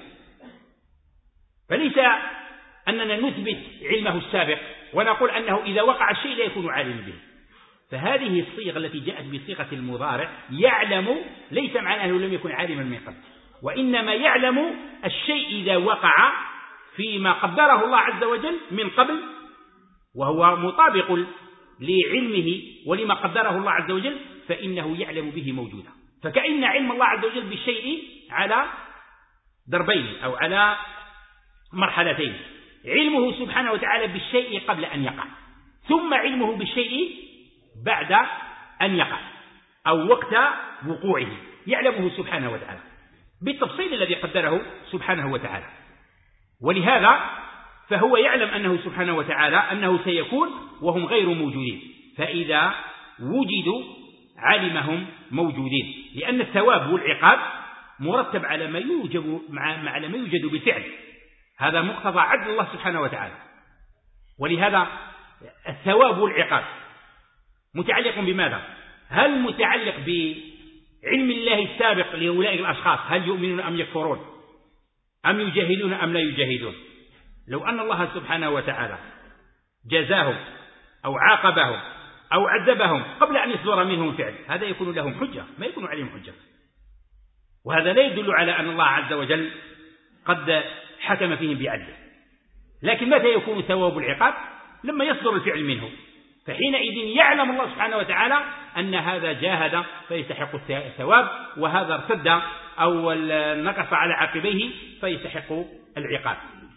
فليس أننا نثبت علمه السابق ونقول أنه إذا وقع الشيء لا يكون عالما به. فهذه الصيغة التي جاءت بصيغة المضارع يعلم ليس معناه أنه لم يكن عالما من قبل، وإنما يعلم الشيء إذا وقع فيما قدره الله عز وجل من قبل، وهو مطابق لعلمه ولما قدره الله عز وجل، فإنه يعلم به موجودا. فكأن علم الله عز وجل بالشيء على ضربين أو على مرحلتين: علمه سبحانه وتعالى بالشيء قبل أن يقع، ثم علمه بالشيء بعد أن يقع أو وقت وقوعه، يعلمه سبحانه وتعالى بالتفصيل الذي قدره سبحانه وتعالى. ولهذا فهو يعلم أنه سبحانه وتعالى أنه سيكون وهم غير موجودين، فإذا وجدوا علمهم موجودين، لأن الثواب والعقاب مرتب على ما يوجب على ما يوجد بالفعل، هذا مقتضى عدل الله سبحانه وتعالى. ولهذا الثواب والعقاب متعلق بماذا؟ هل متعلق بعلم الله السابق لأولئك الأشخاص، هل يؤمنون أم يكفرون، أم يجاهدون أم لا يجاهدون؟ لو أن الله سبحانه وتعالى جزاهم أو عاقبهم أو عذبهم قبل أن يصدر منهم الفعل، هذا يكون لهم حجة، ما يكون عليهم حجة، وهذا لا يدل على أن الله عز وجل قد حكم فيهم بعدله. لكن متى يكون ثواب العقاب؟ لما يصدر الفعل منه، فحينئذ يعلم الله سبحانه وتعالى أن هذا جاهد فيستحق الثواب، وهذا ارتد أو نقص على عقبيه فيستحق العقاب.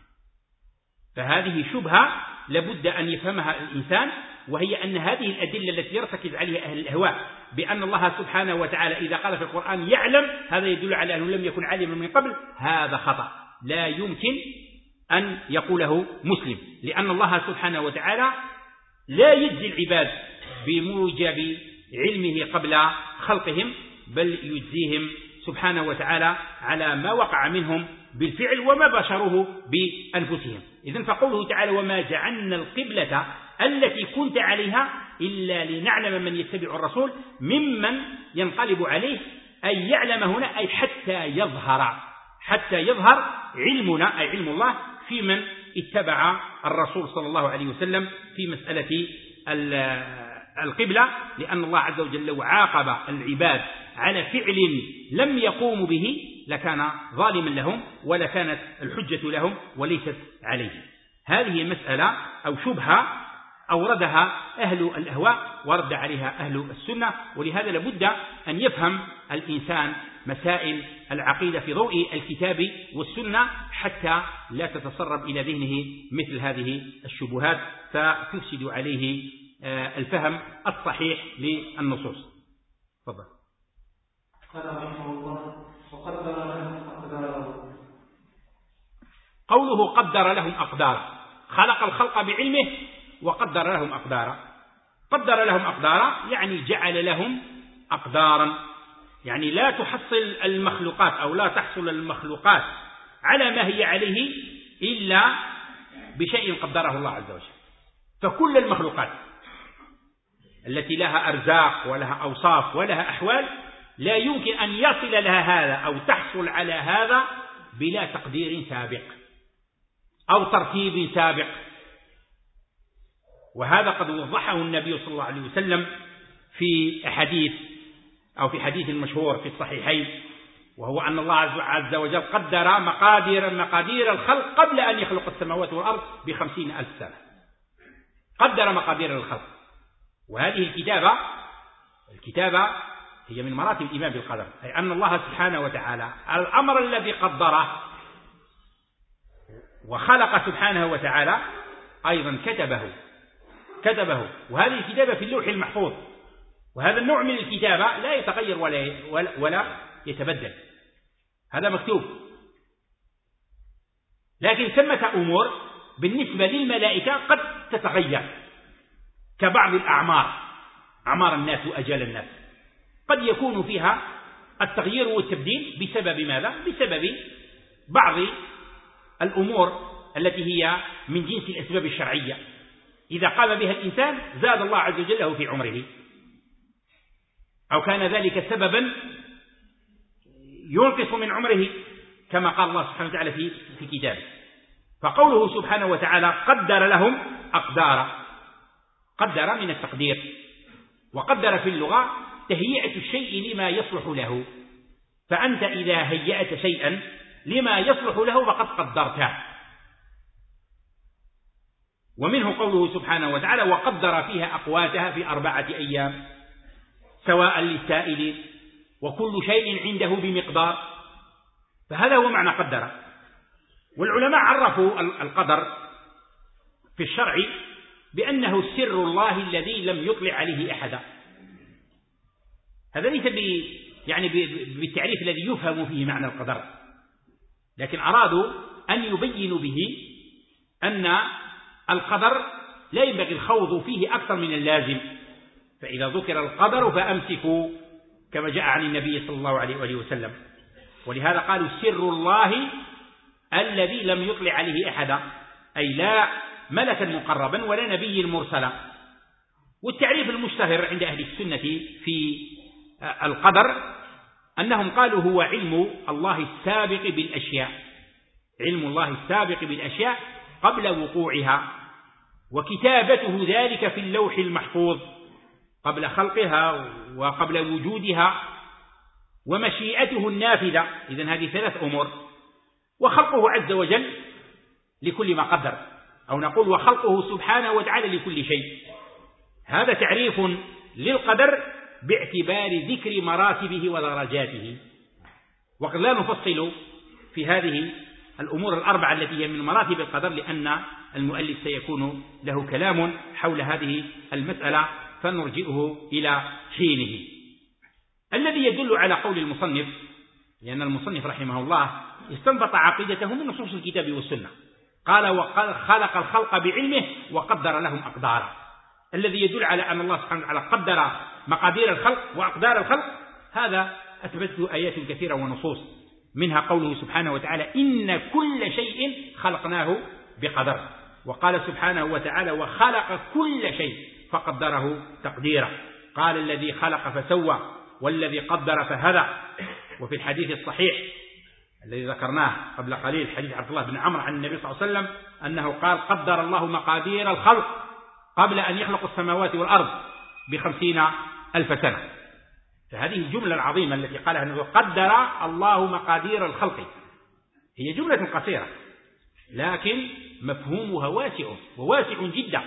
فهذه شبهة لابد أن يفهمها الإنسان، وهي أن هذه الأدلة التي يرتكز عليها أهل الأهواء بأن الله سبحانه وتعالى إذا قال في القرآن يعلم، هذا يدل على أنه لم يكن عالما من قبل، هذا خطأ لا يمكن أن يقوله مسلم، لأن الله سبحانه وتعالى لا يجزي العباد بموجب علمه قبل خلقهم، بل يجزيهم سبحانه وتعالى على ما وقع منهم بالفعل وما بشروه بأنفسهم. إذن فقوله تعالى وما جعلنا القبلة التي كنت عليها إلا لنعلم من يتبع الرسول ممن ينقلب عليه، أي يعلم هنا أي حتى يظهر حتى يظهر علمنا أي علم الله في من اتبع الرسول صلى الله عليه وسلم في مسألة القبلة، لأن الله عز وجل لو عاقب العباد على فعل لم يقوموا به لكان ظالما لهم ولكانت الحجة لهم وليست عليه. هذه مسألة أو شبهة أوردها أهل الأهواء ورد عليها أهل السنة، ولهذا لابد أن يفهم الإنسان مسائل العقيدة في ضوء الكتاب والسنة حتى لا تتسرب إلى ذهنه مثل هذه الشبهات فتفسد عليه الفهم الصحيح للنصوص. تفضل. قال رحمه الله وقدر لهم أقدارهم. قوله قدر لهم أقدار، خلق الخلق بعلمه وقدر لهم أقدارا. قدر لهم أقدارا يعني جعل لهم أقدارا، يعني لا تحصل المخلوقات أو لا تحصل المخلوقات على ما هي عليه إلا بشيء قدره الله عز وجل. فكل المخلوقات التي لها أرزاق ولها أوصاف ولها أحوال لا يمكن أن يصل لها هذا أو تحصل على هذا بلا تقدير سابق أو ترتيب سابق. وهذا قد وضحه النبي صلى الله عليه وسلم في حديث أو في حديث مشهور في الصحيحين، وهو أن الله عز وجل قدر مقادير مقادير الخلق قبل أن يخلق السماوات والأرض بخمسين ألف سنة. قدر مقادير الخلق. وهذه الكتابة الكتابة هي من مراتب الإيمان بالقدر، أي أن الله سبحانه وتعالى الأمر الذي قدره وخلق سبحانه وتعالى أيضا كتبه كتبه وهذه الكتابة في اللوح المحفوظ. وهذا النوع من الكتابة لا يتغير ولا ولا يتبدل، هذا مكتوب. لكن ثمة أمور بالنسبة للملائكة قد تتغير، كبعض الأعمار، أعمار الناس وأجال الناس، قد يكون فيها التغيير والتبديل بسبب ماذا؟ بسبب بعض الأمور التي هي من جنس الأسباب الشرعية، إذا قام بها الإنسان زاد الله عز وجل له في عمره، أو كان ذلك سببا ينقص من عمره كما قال الله سبحانه وتعالى في في كتابه. فقوله سبحانه وتعالى قدر لهم أقدارا، قدر من التقدير، وقدر في اللغة تهيئة الشيء لما يصلح له. فأنت إذا هيأت شيئا لما يصلح له فقد قدرته. ومنه قوله سبحانه وتعالى وقدر فيها أقواتها في أربعة أيام سواء للسائل وكل شيء عنده بمقدار. فهذا هو معنى قدر. والعلماء عرفوا القدر في الشرع بأنه سر الله الذي لم يطلع عليه أحدا. هذا ليس ب يعني بالتعريف الذي يفهم فيه معنى القدر، لكن أرادوا أن يبينوا به أن القدر لا ينبغي الخوض فيه أكثر من اللازم. فإذا ذكر القدر فأمسكوا كما جاء عن النبي صلى الله عليه وآله وسلم. ولهذا قالوا سر الله الذي لم يطلع عليه أحدا، أي لا ملكا مقربا ولا نبي مرسلا. والتعريف المشتهر عند أهل السنة في القدر أنهم قالوا هو علم الله السابق بالأشياء، علم الله السابق بالأشياء قبل وقوعها، وكتابته ذلك في اللوح المحفوظ قبل خلقها وقبل وجودها، ومشيئته النافذة. إذن هذه ثلاث أمور. وخلقه عز وجل لكل ما قدر، أو نقول وخلقه سبحانه وتعالى لكل شيء. هذا تعريف للقدر باعتبار ذكر مراتبه ودرجاته. وقد لا نفصل في هذه الأمور الأربعة التي هي من مراتب القدر، لأن المؤلف سيكون له كلام حول هذه المسألة فنرجئه إلى حينه. الذي يدل على قول المصنف، لأن المصنف رحمه الله استنبط عقيدته من نصوص الكتاب والسنة، قال وقال خلق الخلق بعلمه وقدر لهم أقدارا. الذي يدل على أن الله سبحانه وتعالى قدر مقادير الخلق وأقدار الخلق هذا أثبته آيات كثيرة ونصوص، منها قوله سبحانه وتعالى إن كل شيء خلقناه بقدر. وقال سبحانه وتعالى وخلق كل شيء فقدره تقديرا. قال الذي خلق فسوى والذي قدر فهدى. وفي الحديث الصحيح الذي ذكرناه قبل قليل حديث عبد الله بن عمرو عن النبي صلى الله عليه وسلم أنه قال قدر الله مقادير الخلق قبل أن يخلق السماوات والأرض بخمسين ألف سنة. فهذه الجملة العظيمة التي قالها أنه قدر الله مقادير الخلق هي جملة قصيرة، لكن مفهومها واسع وواسع جدا،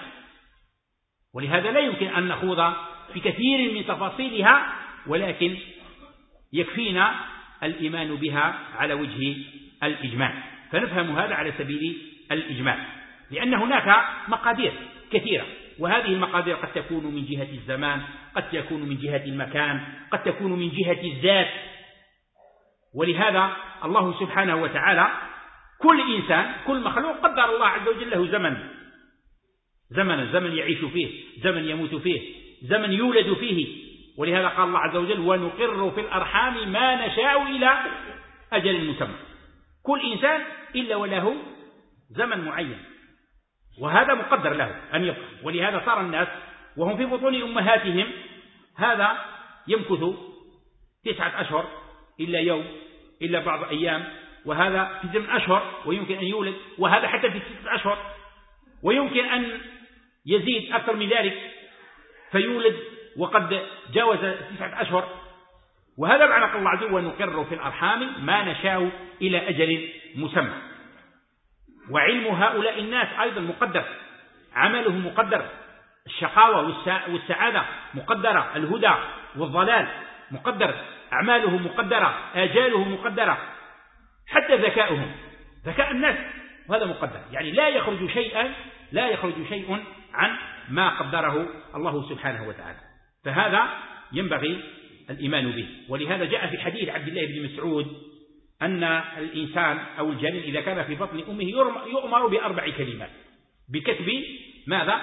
ولهذا لا يمكن أن نخوض في كثير من تفاصيلها، ولكن يكفينا الإيمان بها على وجه الإجمال. فنفهم هذا على سبيل الإجمال، لأن هناك مقادير كثيرة، وهذه المقادير قد تكون من جهة الزمان، قد تكون من جهة المكان، قد تكون من جهة الذات. ولهذا الله سبحانه وتعالى كل إنسان كل مخلوق قدر الله عز وجل له زمن زمن زمن يعيش فيه، زمن يموت فيه، زمن يولد فيه. ولهذا قال الله عز وجل ونقر في الأرحام ما نشاء إلى أجل مسمى. كل إنسان إلا وله زمن معين، وهذا مقدر له أن يبقى. ولهذا صار الناس وهم في بطون أمهاتهم هذا يمكث تسعة أشهر إلا يوم إلا بعض أيام، وهذا في ثمان أشهر ويمكن أن يولد، وهذا حتى في ستة أشهر ويمكن أن يزيد أكثر من ذلك فيولد وقد جاوز تسعة أشهر. وهذا معنى قول الله عز وجل ونقر في الأرحام ما نشاء إلى أجل مسمى. وعلم هؤلاء الناس أيضا مقدر، عمله مقدر، الشقاوة والسعادة مقدرة، الهدى والضلال مقدر، أعماله مقدرة، آجاله مقدرة، حتى ذكاؤهم، ذكاء الناس وهذا مقدر. يعني لا يخرج شيئا لا يخرج شيء عن ما قدره الله سبحانه وتعالى، فهذا ينبغي الإيمان به. ولهذا جاء في حديث عبد الله بن مسعود أن الإنسان أو الجنين إذا كان في بطن أمه يؤمر بأربع كلمات: بكتب ماذا؟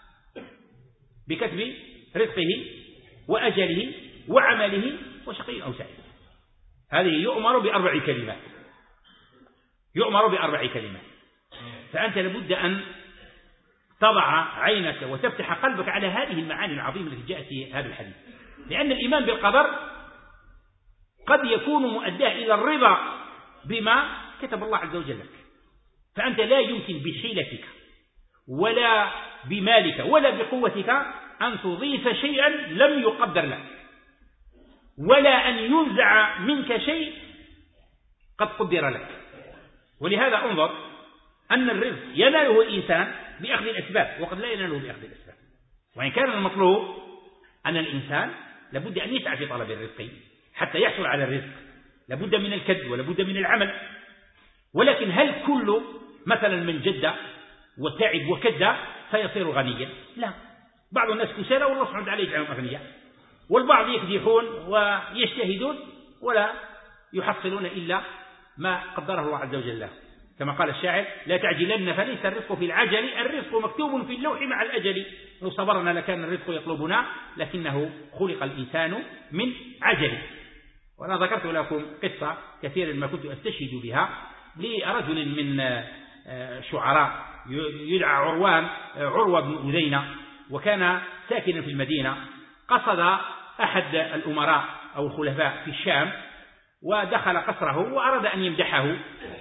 بكتب رزقه وأجله وعمله وشقي أو سعيد. هذه يؤمر بأربع كلمات، يؤمر بأربع كلمات. فأنت لابد أن تضع عينك وتفتح قلبك على هذه المعاني العظيمة التي جاءت في هذا الحديث، لأن الإيمان بالقدر قد يكون مؤداه إلى الرضا بما كتب الله عز وجل لك. فأنت لا يمكن بحيلتك ولا بمالك ولا بقوتك أن تضيف شيئا لم يقدر لك، ولا أن ينزع منك شيء قد قدر لك. ولهذا انظر أن الرزق يناله الإنسان بأخذ الأسباب وقد لا يناله بأخذ الأسباب. وإن كان المطلوب أن الإنسان لابد أن يسعى في طلب الرزق حتى يحصل على الرزق، لابد من الكد ولابد من العمل. ولكن هل كل مثلا من جد وتعب وكد فيصير غنيا؟ لا، بعض الناس كسالى والله سبحانه وتعالى يجعلهم أغنياء، والبعض يكدحون ويجتهدون ولا يحصلون إلا ما قدره الله عز وجل له. كما قال الشاعر لا تعجلن فليس الرزق في العجل، الرزق مكتوب في اللوح مع الأجل، لو صبرنا لكان الرزق يطلبنا لكنه خلق الإنسان من عجل. وأنا ذكرت لكم قصة كثيرا ما كنت أستشهد بها لرجل من شعراء يدعى عروان عروة بن أذينة، وكان ساكنا في المدينة. قصد أحد الأمراء أو الخلفاء في الشام ودخل قصره وأراد أن يمدحه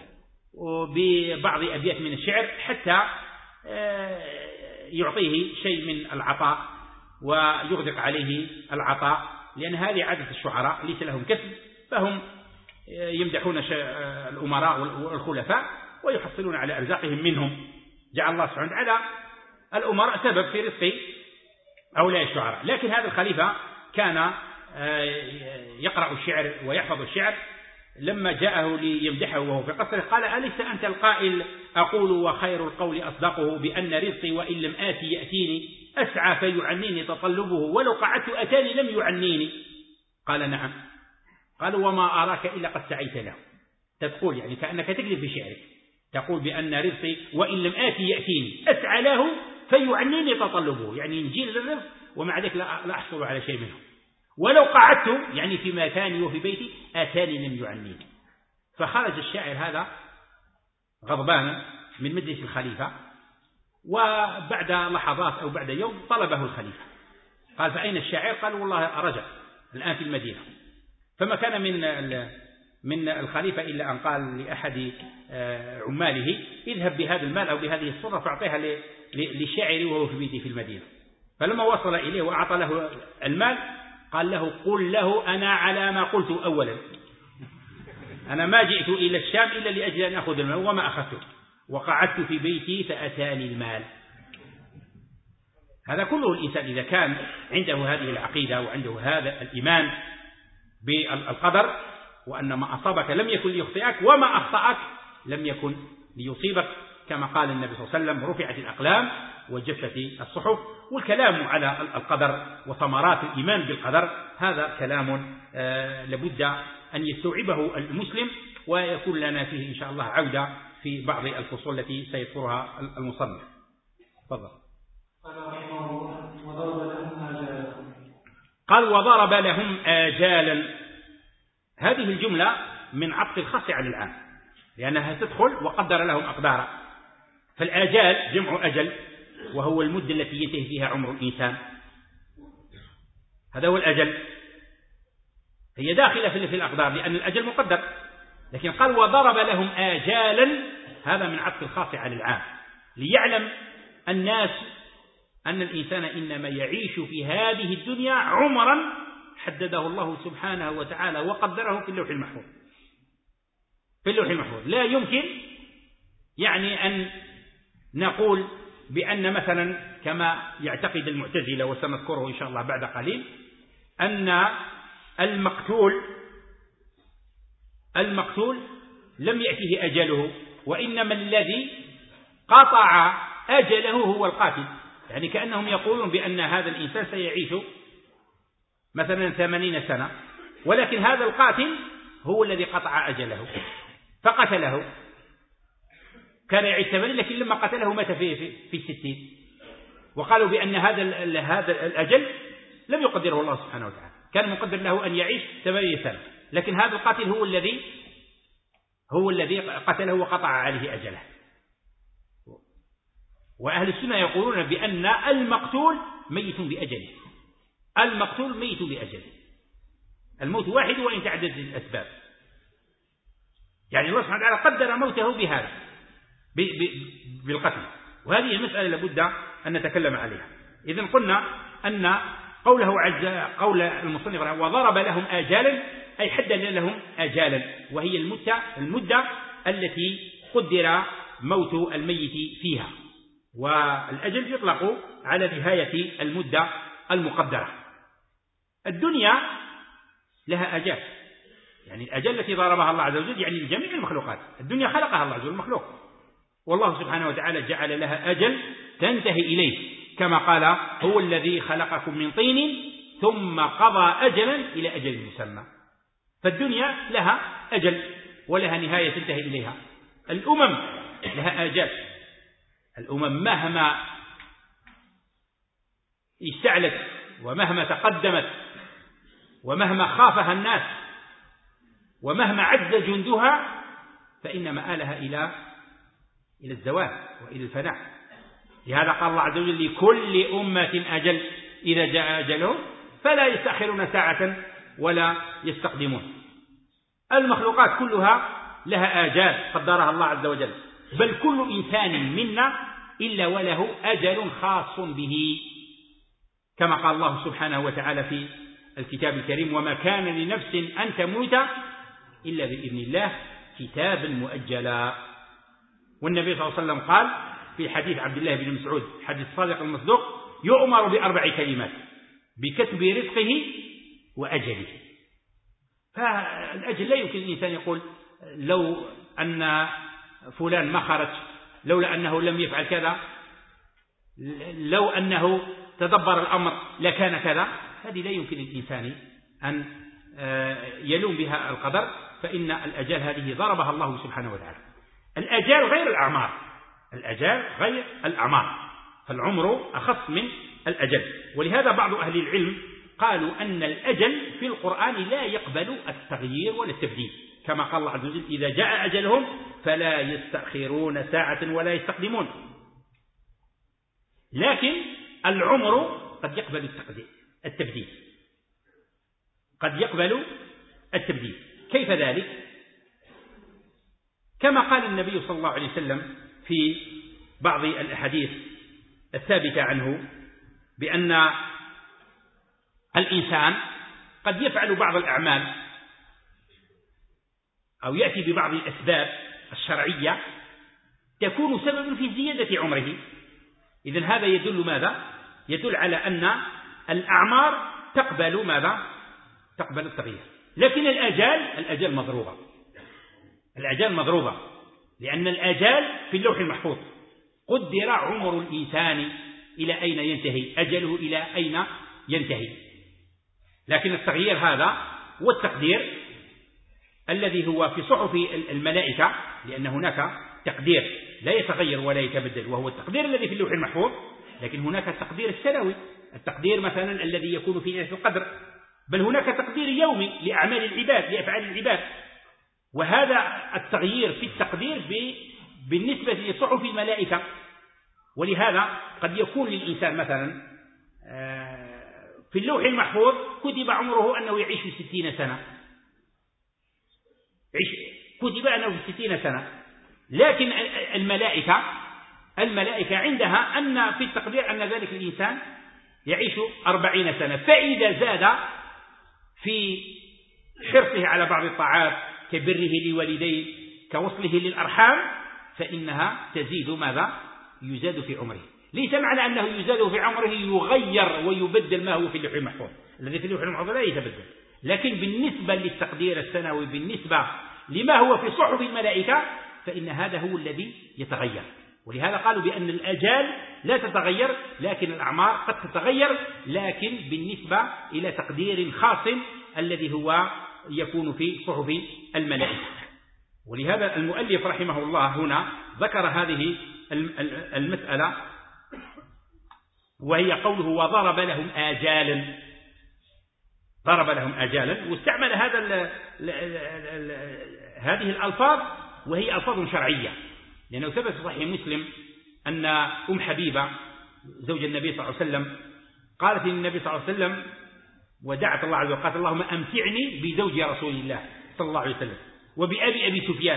ببعض أبيات من الشعر حتى يعطيه شيء من العطاء ويغدق عليه العطاء، لأن هذه عادة الشعراء ليس لهم كسب، فهم يمدحون الأمراء والخلفاء ويحصلون على أرزاقهم منهم. جعل الله سبحانه وتعالى الأمراء سبب في رزق هؤلاء الشعراء. لكن هذا الخليفة كان يقرأ الشعر ويحفظ الشعر، لما جاءه ليمدحه وهو في قصره قال أليس أنت القائل أقول وخير القول أصدقه بأن رزقي وإن لم آتي يأتيني أسعى فيعنيني تطلبه ولو قعدت أتاني لم يعنيني. قال نعم. قال وما أراك إلا قد سعيت له. تقول يعني كأنك تكذب في شعرك، تقول بأن رزقي وإن لم آتي يأتيني أسعى له فيعنيني تطلبه، يعني ينجيل للرزق ومع ذلك لا أحصل على شيء منه، ولو قعدت يعني في مكاني وفي بيتي آتاني لم يعنيني. فخرج الشاعر هذا غضبانا من مجلس الخليفة، وبعد لحظات أو بعد يوم طلبه الخليفة قال فأين الشاعر؟ قال والله رجع الآن في المدينة. فما كان من من الخليفة إلا أن قال لأحد عماله اذهب بهذا المال أو بهذه الصرة فأعطيها للشاعر وهو في بيته في المدينة. فلما وصل إليه وأعطى له المال قال له قل له أنا على ما قلت أولا، أنا ما جئت إلى الشام إلا لأجل أن أخذ المال وما أخذته، وقعدت في بيتي فأتاني المال. هذا كله الإنسان إذا كان عنده هذه العقيدة وعنده هذا الإيمان بالقدر، وأن ما أصابك لم يكن ليخطئك وما أخطأك لم يكن ليصيبك، كما قال النبي صلى الله عليه وسلم رفعت الأقلام وجفت الصحف. والكلام على القدر وثمرات الإيمان بالقدر هذا كلام لابد أن يستوعبه المسلم، ويكون لنا فيه إن شاء الله عودة في بعض الفصول التي سيذكرها المصنف. تفضل. قال وضرب لهم آجالا. هذه الجملة من عطف الخاص على العام، لأنها تدخل وقدر لهم أقدارا. فالآجال جمع أجل، وهو المدة التي ينتهي فيها عمر الإنسان، هذا هو الأجل. هي داخلة في الأقدار لأن الأجل مقدر، لكن قال وضرب لهم آجالا، هذا من عطف الخاص على العام، ليعلم الناس أن الإنسان إنما يعيش في هذه الدنيا عمرا حدده الله سبحانه وتعالى وقدره في اللوح المحفوظ. في اللوح المحفوظ لا يمكن يعني أن نقول بأن مثلا كما يعتقد المعتزلة، وسنذكره إن شاء الله بعد قليل، أن المقتول المقتول لم يأته أجله، وإنما الذي قطع أجله هو القاتل. يعني كأنهم يقولون بأن هذا الإنسان سيعيش مثلا ثمانين سنة، ولكن هذا القاتل هو الذي قطع أجله فقتله. كان يعيش ثمانين، لكن لما قتله مات في في, في الستين. وقالوا بأن هذا هذا الأجل لم يقدره الله سبحانه وتعالى، كان مقدر له أن يعيش ثمانين سنة، لكن هذا القاتل هو الذي هو الذي قتله وقطع عليه أجله. وأهل السنة يقولون بأن المقتول ميت بأجله، المقتول ميت بأجله، الموت واحد وإن تعددت الأسباب. يعني الله سبحانه وتعالى قدر موته بهذا بالقتل، وهذه المسألة لابد أن نتكلم عليها. إذن قلنا أن قوله عز قول المصنف وضرب لهم آجالا، أي حدد لهم آجالا، وهي المدة المدة التي قدر موت الميت فيها. والأجل يطلق على نهاية المدة المقدرة. الدنيا لها أجال، يعني الأجل التي ضربها الله عز وجل يعني لجميع المخلوقات. الدنيا خلقها الله عز وجل مخلوق، والله سبحانه وتعالى جعل لها أجل تنتهي إليه، كما قال هو الذي خلقكم من طين ثم قضى أجلا إلى أجل مسمى. فالدنيا لها أجل ولها نهاية تنتهي إليها. الأمم لها آجال، الأمم مهما استعلت ومهما تقدمت ومهما خافها الناس ومهما عز جندها، فإن مآلها إلى إلى الزوال وإلى الفناء. لهذا قال الله عز وجل لكل أمة أجل إذا جاء أجلهم فلا يستأخرون ساعة ولا يستقدمون. المخلوقات كلها لها آجال قدرها الله عز وجل، بل كل إنسان منا إلا وله أجل خاص به، كما قال الله سبحانه وتعالى في الكتاب الكريم وما كان لنفس أن تموت إلا بإذن الله كتابا مؤجلا. والنبي صلى الله عليه وسلم قال في حديث عبد الله بن مسعود حديث الصادق المصدوق يؤمر بأربع كلمات: بكتب رزقه وأجله. فالأجل لا يمكن الإنسان يقول لو أن فلان ما خرج، لولا أنه لم يفعل كذا، لو أنه تدبر الأمر لكان كذا. هذه لا يمكن الإنسان أن يلوم بها القدر، فإن الأجال هذه ضربها الله سبحانه وتعالى. الأجال غير الأعمار، الأجال غير الأعمار، فالعمر أخص من الأجل. ولهذا بعض أهل العلم قالوا أن الأجل في القرآن لا يقبل التغيير ولا التبديل، كما قال الله عز وجل إذا جاء أجلهم فلا يستأخرون ساعة ولا يستقدمون. لكن العمر قد يقبل التبديل، قد يقبل التبديل. كيف ذلك؟ كما قال النبي صلى الله عليه وسلم في بعض الأحاديث الثابتة عنه بأن الإنسان قد يفعل بعض الأعمال أو يأتي ببعض الأسباب الشرعية تكون سببا في زيادة عمره. إذن هذا يدل ماذا؟ يدل على أن الأعمار تقبل ماذا؟ تقبل التغيير. لكن الأجال الأجال مضروبة، الأجال مضروبة لأن الأجال في اللوح المحفوظ قدر عمر الإنسان إلى أين ينتهي، أجله إلى أين ينتهي. لكن التغيير هذا والتقدير الذي هو في صحف الملائكة، لأن هناك تقدير لا يتغير ولا يتبدل، وهو التقدير الذي في اللوح المحفوظ، لكن هناك التقدير السنوي، التقدير مثلا الذي يكون في ليلة القدر، بل هناك تقدير يومي لأعمال العباد، لأفعال العباد. وهذا التغيير في التقدير بالنسبة لصحف الملائكة. ولهذا قد يكون للإنسان مثلا في اللوح المحفوظ كتب عمره أنه يعيش ستين سنة، كتب أنه في ستين سنة، لكن الملائكة الملائكة عندها أن في التقدير أن ذلك الإنسان يعيش أربعين سنة. فإذا زاد في حرصه على بعض الطاعات كبره لوالديه كوصله للأرحام فإنها تزيد ماذا؟ يزاد في عمره. ليس معنى أنه يزاد في عمره يغير ويبدل ما هو في اللوح المحفوظ، الذي في اللوح المحفوظ لا يتبدل، لكن بالنسبة للتقدير السنوي بالنسبة لما هو في صحف الملائكة فإن هذا هو الذي يتغير. ولهذا قالوا بأن الأجال لا تتغير، لكن الأعمار قد تتغير، لكن بالنسبة إلى تقدير خاص الذي هو يكون في صحف الملائكة. ولهذا المؤلف رحمه الله هنا ذكر هذه المسألة، وهي قوله وضرب لهم آجالا، ضرب لهم آجالا، واستعمل هذا ال ال ال هذه الألفاظ وهي ألفاظ شرعية، لأنه ثبت في صحيح مسلم أن أم حبيبة زوج النبي صلى الله عليه وسلم قالت للنبي صلى الله عليه وسلم ودعت الله عز وجل قالت اللهم أمتعني بزوج رسول الله صلى الله عليه وسلم وبأبي أبي سفيان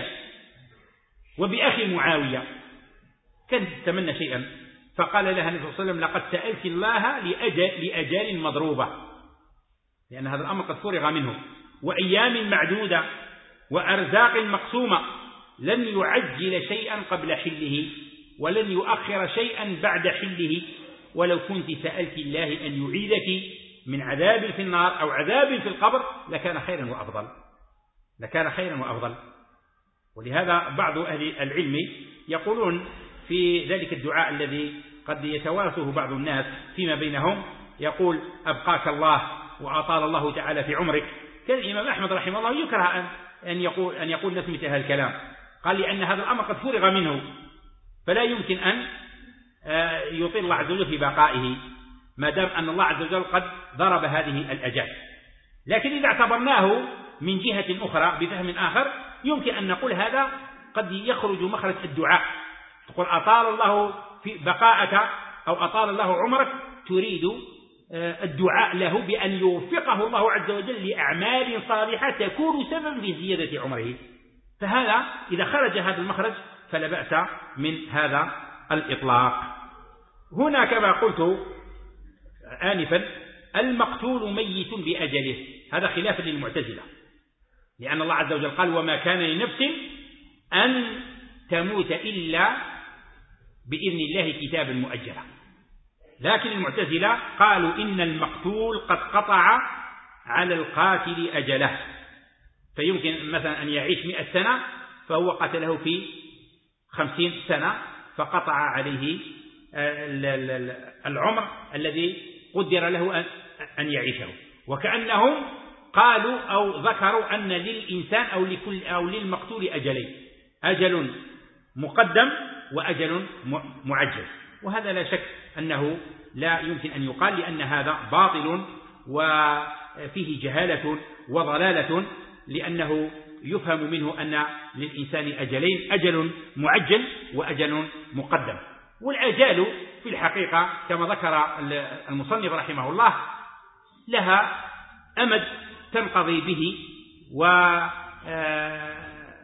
وبأخي معاوية، كانت تتمنى شيئا، فقال لها النبي صلى الله عليه وسلم لقد سألت الله لأجل, لأجال مضروبة، لأن هذا الأمر قد فرغ منه، وأيام معدودة وأرزاق مقسومة، لن يعجل شيئا قبل حله ولن يؤخر شيئا بعد حله، ولو كنت سألت الله أن يعيدك من عذاب في النار أو عذاب في القبر لكان خيرا وأفضل، لكان خيرا وأفضل. ولهذا بعض أهل العلم يقولون في ذلك الدعاء الذي قد يتوارثه بعض الناس فيما بينهم، يقول أبقاك الله وأطال الله تعالى في عمرك. كان الإمام أحمد رحمه الله يكره أن يقول أن يقول الناس مثل هذا الكلام، قال لأن هذا الأمر قد فرغ منه، فلا يمكن أن يطيل الله عز وجل في بقائه ما دام أن الله عز وجل قد ضرب هذه الأجال. لكن إذا اعتبرناه من جهة أخرى بفهم آخر يمكن أن نقول هذا قد يخرج مخرج الدعاء، تقول أطال الله في بقاءك أو أطال الله عمرك، تريد الدعاء له بأن يوفقه الله عز وجل لأعمال صالحة تكون سببا في زيادة عمره، فهذا إذا خرج هذا المخرج فلا بأس من هذا الإطلاق. هنا كما قلت آنفا المقتول ميت بأجله، هذا خلافا للمعتزلة، لأن الله عز وجل قال وما كان لنفس أن تموت إلا بإذن الله كتابا مؤجلا، لكن المعتزلة قالوا إن المقتول قد قطع على القاتل أجله، فيمكن مثلا أن يعيش مئة سنة فهو قتله في خمسين سنة فقطع عليه العمر الذي قدر له أن يعيشه، وكأنهم قالوا أو ذكروا أن للإنسان أو لكل أو للمقتول أجلين، أجل مقدم وأجل معجل، وهذا لا شك أنه لا يمكن أن يقال، لأن هذا باطل وفيه جهالة وضلالة، لأنه يفهم منه أن للإنسان أجلين، أجل معجل وأجل مقدم. والأجال في الحقيقة كما ذكر المصنف رحمه الله لها أمد تنقضي به، وهذه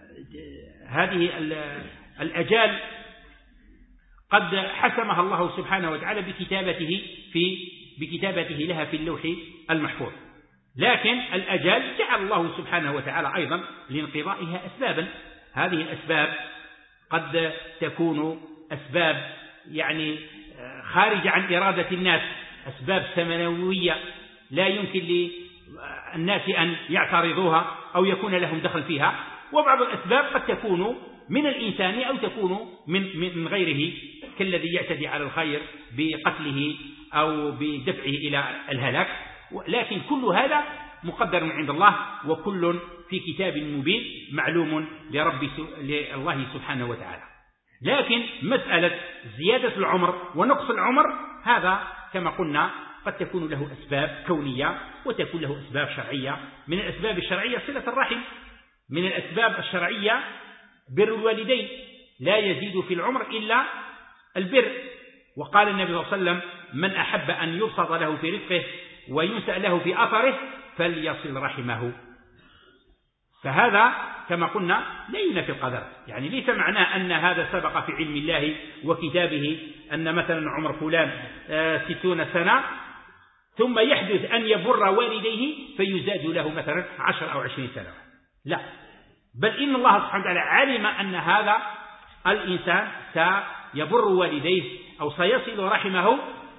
الأجال قد حسمها الله سبحانه وتعالى بكتابته في بكتابته لها في اللوح المحفوظ، لكن الأجال جعل الله سبحانه وتعالى أيضا لانقضائها أسبابا، هذه الأسباب قد تكون أسباب يعني خارجة عن إرادة الناس، أسباب سماوية لا يمكن للناس أن يعترضوها أو يكون لهم دخل فيها، وبعض الأسباب قد تكون من الإنسان أو تكون من من غيره، كالذي يعتدي على الخير بقتله أو بدفعه إلى الهلاك، لكن كل هذا مقدر من عند الله، وكل في كتاب مبين معلوم لرب لله سبحانه وتعالى. لكن مسألة زيادة العمر ونقص العمر هذا كما قلنا قد تكون له أسباب كونية وتكون له أسباب شرعية. من الأسباب الشرعية صلة الرحم، من الأسباب الشرعية بر الوالدين، لا يزيد في العمر إلا البر. وقال النبي صلى الله عليه وسلم: من أحب أن يبسط له في رزقه وينسأ له في أثره فليصل رحمه. فهذا كما قلنا لا ينافي القدر، يعني ليس معناه أن هذا سبق في علم الله وكتابه أن مثلا عمر فلان ستون سنة ثم يحدث أن يبر والديه فيزاد له مثلا عشر أو عشرين سنة، لا، بل إن الله سبحانه وتعالى علم أن هذا الإنسان سيبر والديه أو سيصل رحمه،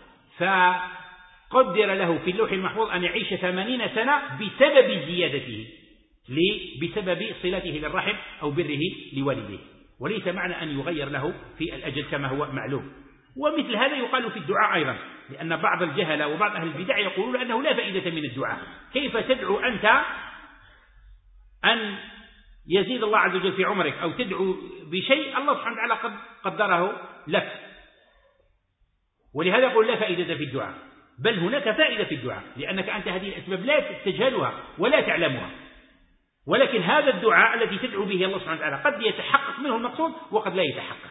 فقدر له في اللوح المحفوظ أن يعيش ثمانين سنة بسبب زيادته، بسبب صلته للرحم أو بره لوالديه، وليس معنى أن يغير له في الأجل كما هو معلوم. ومثل هذا يقال في الدعاء أيضا، لأن بعض الجهلة وبعض أهل البدع يقولون أنه لا فائدة من الدعاء. كيف تدعو أنت أن يزيد الله عز وجل في عمرك أو تدعو بشيء الله سبحانه وتعالى قد قدره لك؟ ولهذا يقول لا فائدة في الدعاء، بل هناك فائدة في الدعاء، لأنك أنت هذه الأسباب لا تجهلها ولا تعلمها، ولكن هذا الدعاء الذي تدعو به الله سبحانه وتعالى قد يتحقق منه المقصود وقد لا يتحقق.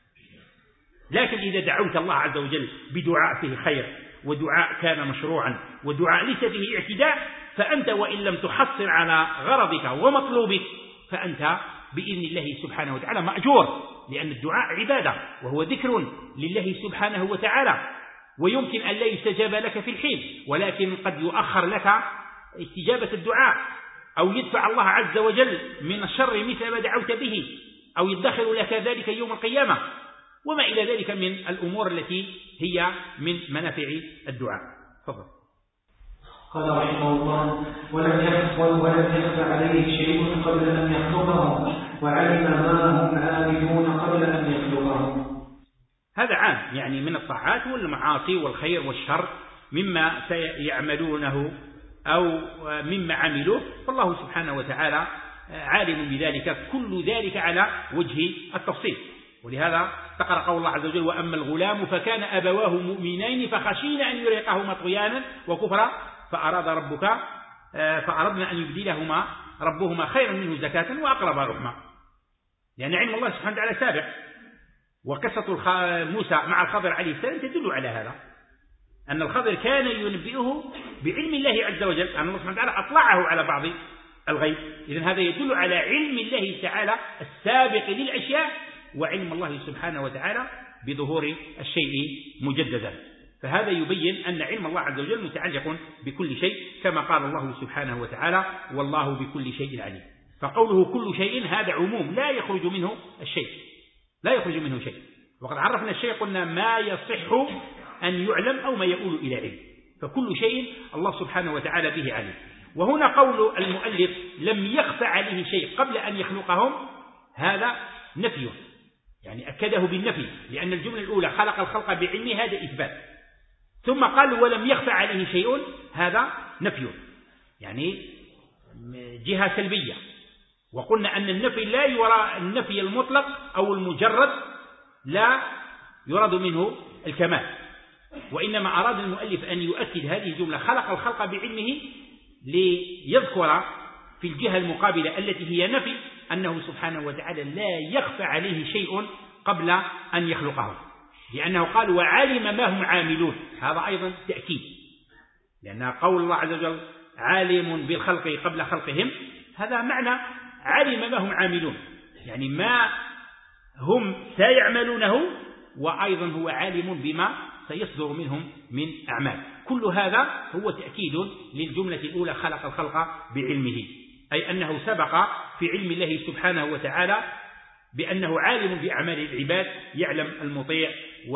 لكن إذا دعوت الله عز وجل بدعاء فيه خير ودعاء كان مشروعا ودعاء ليس فيه اعتداء، فأنت وإن لم تحصل على غرضك ومطلوبك فأنت بإذن الله سبحانه وتعالى مأجور، لأن الدعاء عبادة وهو ذكر لله سبحانه وتعالى، ويمكن أن لا يستجاب لك في الحين، ولكن قد يؤخر لك استجابة الدعاء، أو يدفع الله عز وجل من الشر مثل ما دعوت به، أو يدخر لك ذلك يوم القيامة، وما إلى ذلك من الأمور التي هي من منافع الدعاء. تفضل. قال رحمه الله: ولم يخف ولم يخف عليه شيء قبل أن يخلقهم، وعلم ما هم عاملون قبل أن يخلقهم. هذا عام، يعني من الطاعات والمعاصي والخير والشر مما سيعملونه أو مما عملوه، فالله سبحانه وتعالى عالم بذلك، كل ذلك على وجه التفصيل. ولهذا تقرأ قول الله عز وجل: وأما الغلام فكان أبواه مؤمنين فخشينا أن يرهقهما طغيانا وكفرا فأراد ربك فأردنا أن يبدلهما ربهما خيرا منه زكاة وأقرب رحمة، لأن علم الله سبحانه وتعالى سابق. وقصة موسى مع الخضر عليه السلام تدل على هذا، أن الخضر كان ينبئه بعلم الله عز وجل، أن الله سبحانه وتعالى أطلعه على بعض الغيب. إذن هذا يدل على علم الله تعالى السابق للأشياء، وعلم الله سبحانه وتعالى بظهور الشيء مجددا. فهذا يبين أن علم الله عز وجل متعلق بكل شيء، كما قال الله سبحانه وتعالى: والله بكل شيء عليم. فقوله كل شيء هذا عموم لا يخرج منه الشيء، لا يخرج منه شيء. وقد عرفنا الشيء قلنا ما يصح أن يعلم أو ما يؤول إلى علم، فكل شيء الله سبحانه وتعالى به عليم. وهنا قول المؤلف لم يخف عليه شيء قبل أن يخلقهم، هذا نفي، يعني أكده بالنفي، لأن الجملة الأولى خلق الخلق بعلمه هذا إثبات، ثم قال ولم يخف عليه شيء هذا نفي، يعني جهة سلبية. وقلنا أن النفي لا يرى النفي المطلق أو المجرد لا يراد منه الكمال، وإنما أراد المؤلف أن يؤكد هذه الجملة خلق الخلق بعلمه ليذكر في الجهة المقابلة التي هي نفي أنه سبحانه وتعالى لا يخفى عليه شيء قبل أن يخلقه، لأنه قال وعلم ما هم عاملون، هذا أيضا تأكيد، لأن قول الله عز وجل عالم بالخلق قبل خلقهم، هذا معنى علم ما هم عاملون، يعني ما هم سيعملونه، وأيضا هو عالم بما سيصدر منهم من أعمال. كل هذا هو تأكيد للجملة الأولى خلق الخلق بعلمه، أي أنه سبق في علم الله سبحانه وتعالى بأنه عالم بأعمال العباد، يعلم المطيع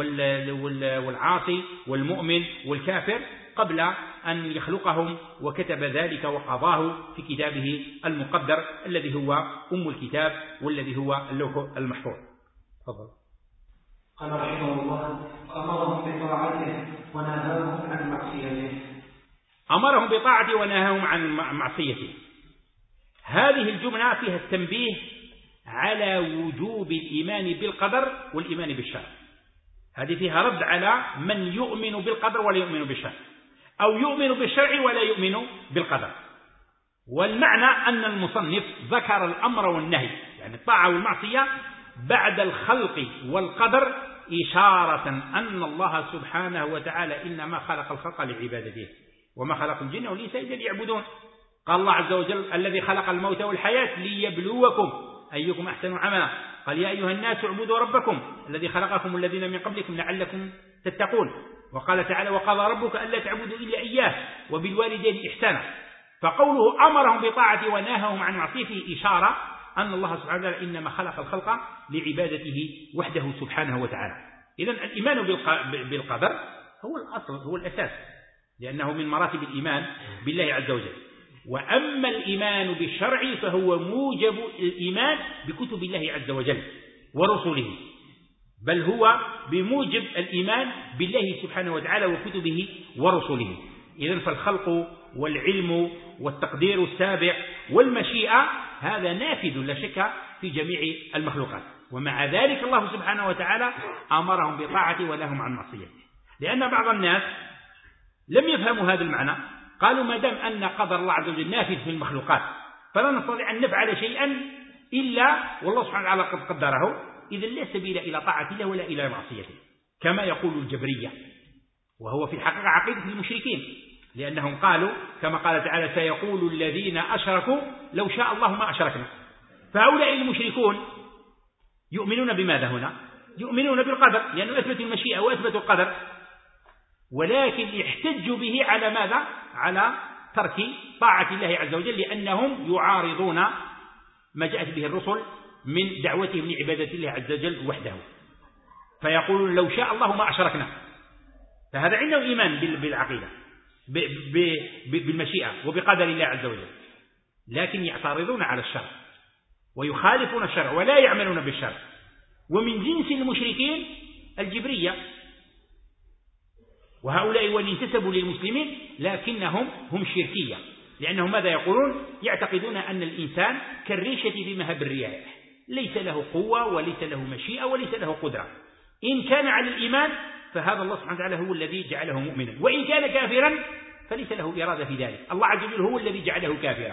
والعاصي والمؤمن والكافر قبل أن يخلقهم، وكتب ذلك وقضاه في كتابه المقدر الذي هو أم الكتاب والذي هو اللوح المحفوظ. تفضل. قال رحمه الله: أمرهم بطاعته ونهاهم عن معصيته. أمرهم بطاعته ونهاهم عن معصيته. هذه الجملة فيها التنبيه على وجوب الإيمان بالقدر والإيمان بالشرع. هذه فيها رد على من يؤمن بالقدر ولا يؤمن بالشرع، أو يؤمن بالشرع ولا يؤمن بالقدر. والمعنى أن المصنف ذكر الأمر والنهي، يعني الطاعة والمعصية، بعد الخلق والقدر، إشارة أن الله سبحانه وتعالى إنما خلق الخلق لعبادته، وما خلق الجن والإنس إلا ليعبدون. قال الله عز وجل: الذي خلق الموت والحياة ليبلوكم أيكم أحسن عملا. قال: يا أيها الناس اعبدوا ربكم الذي خلقكم الذين من قبلكم لعلكم تتقون. وقال تعالى: وقضى ربك ألا تعبدوا إلا إياه وبالوالدين إحسانا. فقوله أمرهم بطاعته ونهاهم عن معصيته إشارة أن الله سبحانه وتعالى إنما خلق الخلق لعبادته وحده سبحانه وتعالى. إذن الإيمان بالقدر هو الأصل، هو الأساس، لأنه من مراتب الإيمان بالله عز وجل. وأما الإيمان بالشرع فهو موجب الإيمان بكتب الله عز وجل ورسله، بل هو بموجب الإيمان بالله سبحانه وتعالى وكتبه ورسله. إذن فالخلق والعلم والتقدير السابع والمشيئة هذا نافذ لا شك في جميع المخلوقات، ومع ذلك الله سبحانه وتعالى أمرهم بطاعته ونهاهم عن معصيته. لأن بعض الناس لم يفهموا هذا المعنى، قالوا ما دام أن قدر الله عز وجل نافذ في المخلوقات فلا نستطيع أن نفعل شيئا إلا والله سبحانه وتعالى قد قدره، إذن لا سبيل إلى طاعة الله ولا إلى معصيته، كما يقول الجبرية، وهو في الحقيقة عقيدة المشركين، لأنهم قالوا كما قال تعالى: سيقول الذين أشركوا لو شاء الله ما أشركنا. فهؤلاء المشركون يؤمنون بماذا هنا؟ يؤمنون بالقدر، لأنه أثبتوا المشيئة وأثبتوا القدر، ولكن احتجوا به على ماذا؟ على ترك طاعة الله عز وجل، لأنهم يعارضون ما جاءت به الرسل من دعوتهم لعبادة الله عز وجل وحده، فيقولون لو شاء الله ما أشركنا. فهذا عندهم إيمان بالعقيدة بالمشيئة وبقدر الله عز وجل، لكن يعترضون على الشرع ويخالفون الشرع ولا يعملون بالشرع. ومن جنس المشركين الجبرية، وهؤلاء وإن انتسبوا للمسلمين لكنهم هم شركية، لأنهم ماذا يقولون؟ يعتقدون أن الإنسان كالريشة في مهب الرياح، ليس له قوة وليس له مشيئة وليس له قدرة. إن كان على الإيمان فهذا الله سبحانه وتعالى هو الذي جعله مؤمنا، وإن كان كافرا فليس له إرادة في ذلك، الله عز وجل هو الذي جعله كافرا.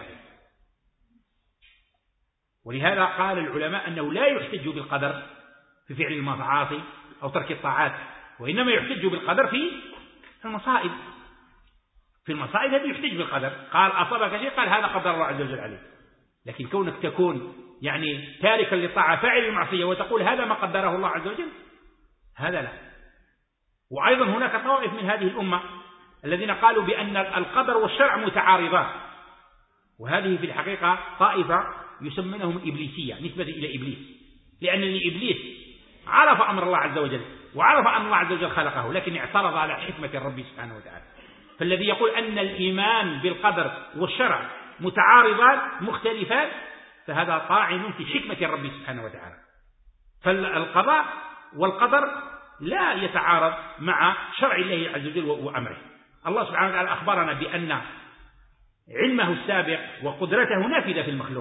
ولهذا قال العلماء أنه لا يحتج بالقدر في فعل المعاصي أو ترك الطاعات، وإنما يحتج بالقدر في المصائب. في المصائب هذا يحتج بالقدر، قال أصابك شيء قال هذا قدر الله عز وجل عليه. لكن كونك تكون يعني تاركا للطاعة فاعل المعصية وتقول هذا ما قدره الله عز وجل، هذا لا. وأيضا هناك طوائف من هذه الأمة الذين قالوا بأن القدر والشرع متعارضان، وهذه في الحقيقة طائفة يسمونهم إبليسية نسبة إلى إبليس، لأن إبليس عرف أمر الله عز وجل وعرف أن الله عز وجل خلقه، لكن اعترض على حكمة الرب سبحانه وتعالى. فالذي يقول أن الإيمان بالقدر والشرع متعارضان مختلفان فهذا طاعن في حكمة الرب سبحانه وتعالى. فالقضاء والقدر لا يتعارض مع شرع الله عز وجل وأمره. الله سبحانه وتعالى أخبرنا بأن علمه السابق وقدرته نافذة في المخلوق،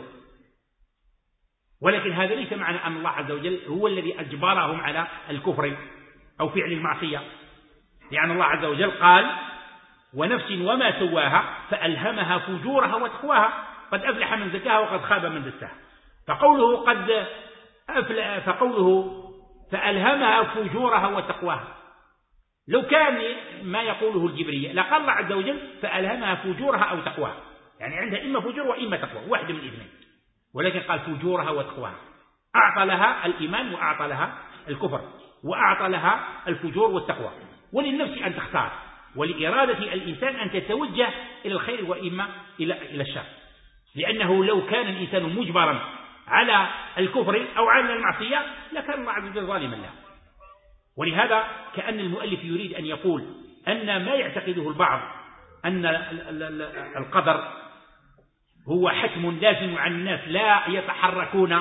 ولكن هذا ليس معنى أن الله عز وجل هو الذي أجبرهم على الكفر أو فعل المعصية، لأن الله عز وجل قال: ونفس وما سواها فألهمها فجورها وتقواها قد أفلح من زكاها وقد خاب من دساها. فقوله قد أفلح فقوله فألهمها فجورها وتقواها، لو كان ما يقوله الجبرية لقال الله عز وجل فألهمها فجورها أو تقواها، يعني عندها إما فجور وإما تقوى، واحد من الاثنين، ولكن قال فجورها وتقواها، أعطى لها الإيمان وأعطى لها الكفر وأعطى لها الفجور والتقوى. وللنفس أن تختار، ولإرادة الإنسان أن تتوجه إلى الخير وإما إلى إلى الشر، لأنه لو كان الإنسان مجبرا على الكفر أو على المعصية لكان الله عز وجل ظالما له. ولهذا كأن المؤلف يريد أن يقول أن ما يعتقده البعض أن القدر هو حتم لازم عن الناس لا يتحركون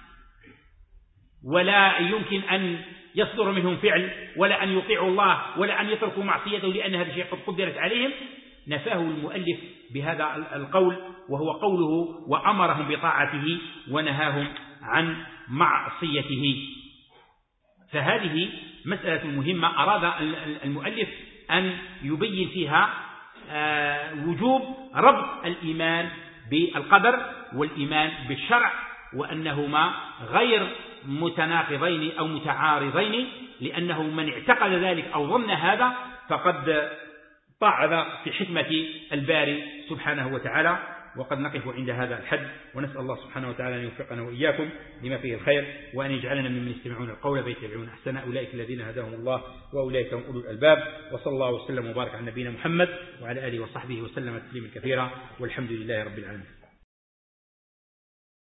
ولا يمكن أن يصدر منهم فعل ولا أن يطيعوا الله ولا أن يتركوا معصيته لأن هذا الشيء قد قدرت عليهم، نفاه المؤلف بهذا القول، وهو قوله وأمرهم بطاعته ونهاهم عن معصيته. فهذه مسألة مهمة أراد المؤلف أن يبين فيها وجوب ربط الإيمان بالقدر والإيمان بالشرع، وأنهما غير متناقضين أو متعارضين، لأنه من اعتقد ذلك أو ظن هذا فقد طعن في حكمة الباري سبحانه وتعالى. وقد نقف عند هذا الحد، ونسأل الله سبحانه وتعالى أن يوفقنا وإياكم لما فيه الخير، وأن يجعلنا ممن يستمعون القول فيتبعون أحسنه، أولئك الذين هداهم الله وأولئك هم أولو الألباب. وصلى الله وسلم وبارك على نبينا محمد وعلى آله وصحبه وسلم تسليما كثيرا، والحمد لله رب العالمين.